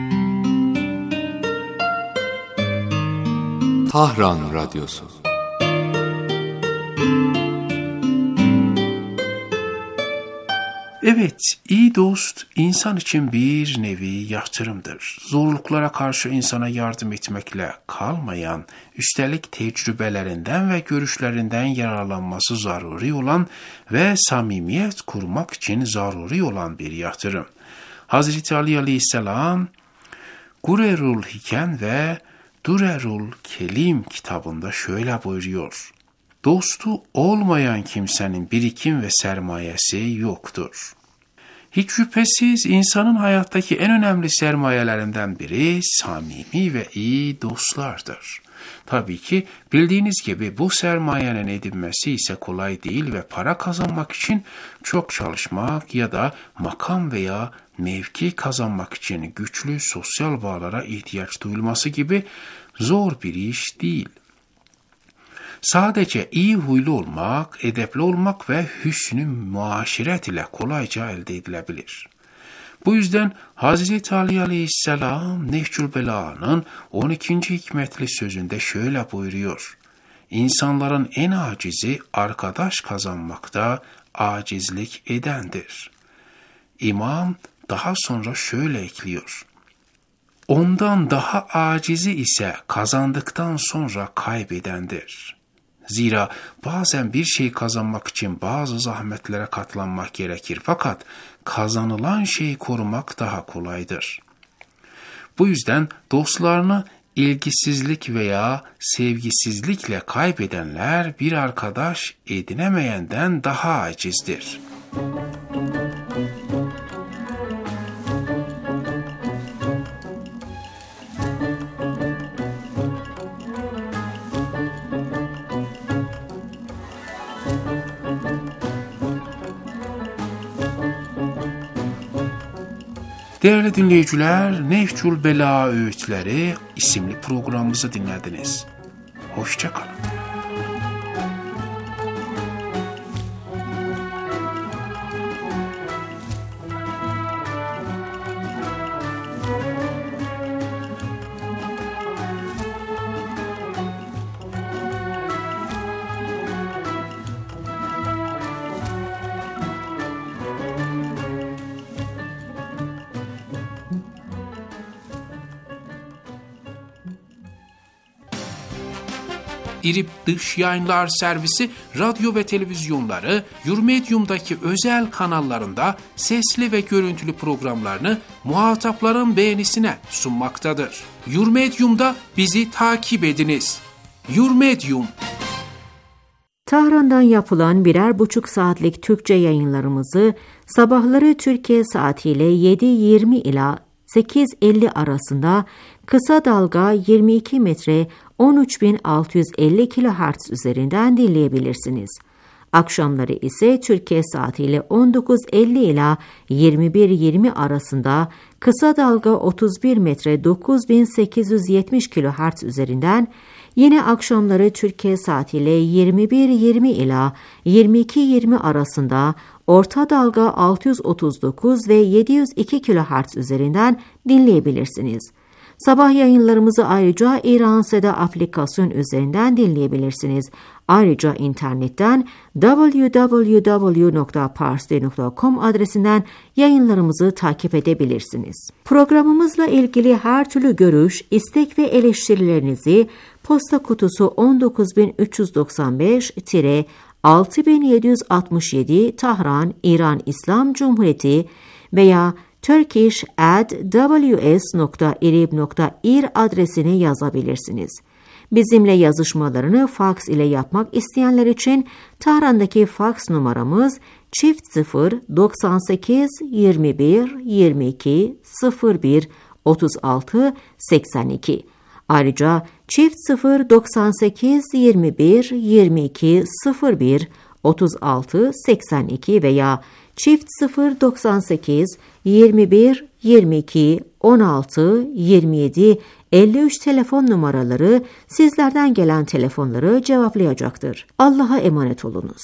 Tahran Radyosu. Evet, iyi dost insan için bir nevi yatırımdır. Zorluklara karşı insana yardım etmekle kalmayan, üstelik tecrübelerinden ve görüşlerinden yararlanması zaruri olan ve samimiyet kurmak için zaruri olan bir yatırım. Hazreti Ali Aleyhisselam, Gurerul Hikem ve Durerul Kelim kitabında şöyle buyuruyor: Dostu olmayan kimsenin birikim ve sermayesi yoktur. Hiç şüphesiz insanın hayattaki en önemli sermayelerinden biri samimi ve iyi dostlardır. Tabii ki bildiğiniz gibi bu sermayenin edinmesi ise kolay değil ve para kazanmak için çok çalışmak ya da makam veya mevki kazanmak için güçlü sosyal bağlara ihtiyaç duyulması gibi zor bir iş değil. Sadece iyi huylu olmak, edepli olmak ve hüsnü muaşeret ile kolayca elde edilebilir. Bu yüzden Hazreti Ali Aleyhisselam Nehcül Bela'nın 12. hikmetli sözünde şöyle buyuruyor: İnsanların en acizi arkadaş kazanmakta acizlik edendir. İmam daha sonra şöyle ekliyor: Ondan daha acizi ise kazandıktan sonra kaybedendir. Zira bazen bir şey kazanmak için bazı zahmetlere katlanmak gerekir. Fakat kazanılan şeyi korumak daha kolaydır. Bu yüzden dostlarını İlgisizlik veya sevgisizlikle kaybedenler bir arkadaş edinemeyenden daha acizdir. Değerli dinleyiciler, Nehcül Bela Öğütleri isimli programımızı dinlediniz. Hoşça kalın. İRİB Dış Yayınlar Servisi radyo ve televizyonları Yurmedyum'daki özel kanallarında sesli ve görüntülü programlarını muhatapların beğenisine sunmaktadır. Yurmedyum'da bizi takip ediniz. Yurmedyum. Tahran'dan yapılan 1,5 saatlik Türkçe yayınlarımızı sabahları Türkiye saatiyle 7:20 ila 8:50 arasında kısa dalga 22 metre 13.650 kHz üzerinden dinleyebilirsiniz. Akşamları ise Türkiye saatiyle 19:50 ila 21:20 arasında kısa dalga 31 metre 9870 kHz üzerinden, yine akşamları Türkiye saatiyle 21:20 ila 22:20 arasında orta dalga 639 ve 702 kHz üzerinden dinleyebilirsiniz. Sabah yayınlarımızı ayrıca İran Seda aplikasyon üzerinden dinleyebilirsiniz. Ayrıca internetten www.parsi.com adresinden yayınlarımızı takip edebilirsiniz. Programımızla ilgili her türlü görüş, istek ve eleştirilerinizi posta kutusu 19365-6767 Tahran, İran İslam Cumhuriyeti veya turkish@ws.irib.ir adresine yazabilirsiniz. Bizimle yazışmalarını faks ile yapmak isteyenler için Tahran'daki faks numaramız çift 98 21 22 01 36 82. Ayrıca çift 98 21 22 01 36 82 veya çift 98 21 22 16 27 53 telefon numaraları sizlerden gelen telefonları cevaplayacaktır. Allah'a emanet olunuz.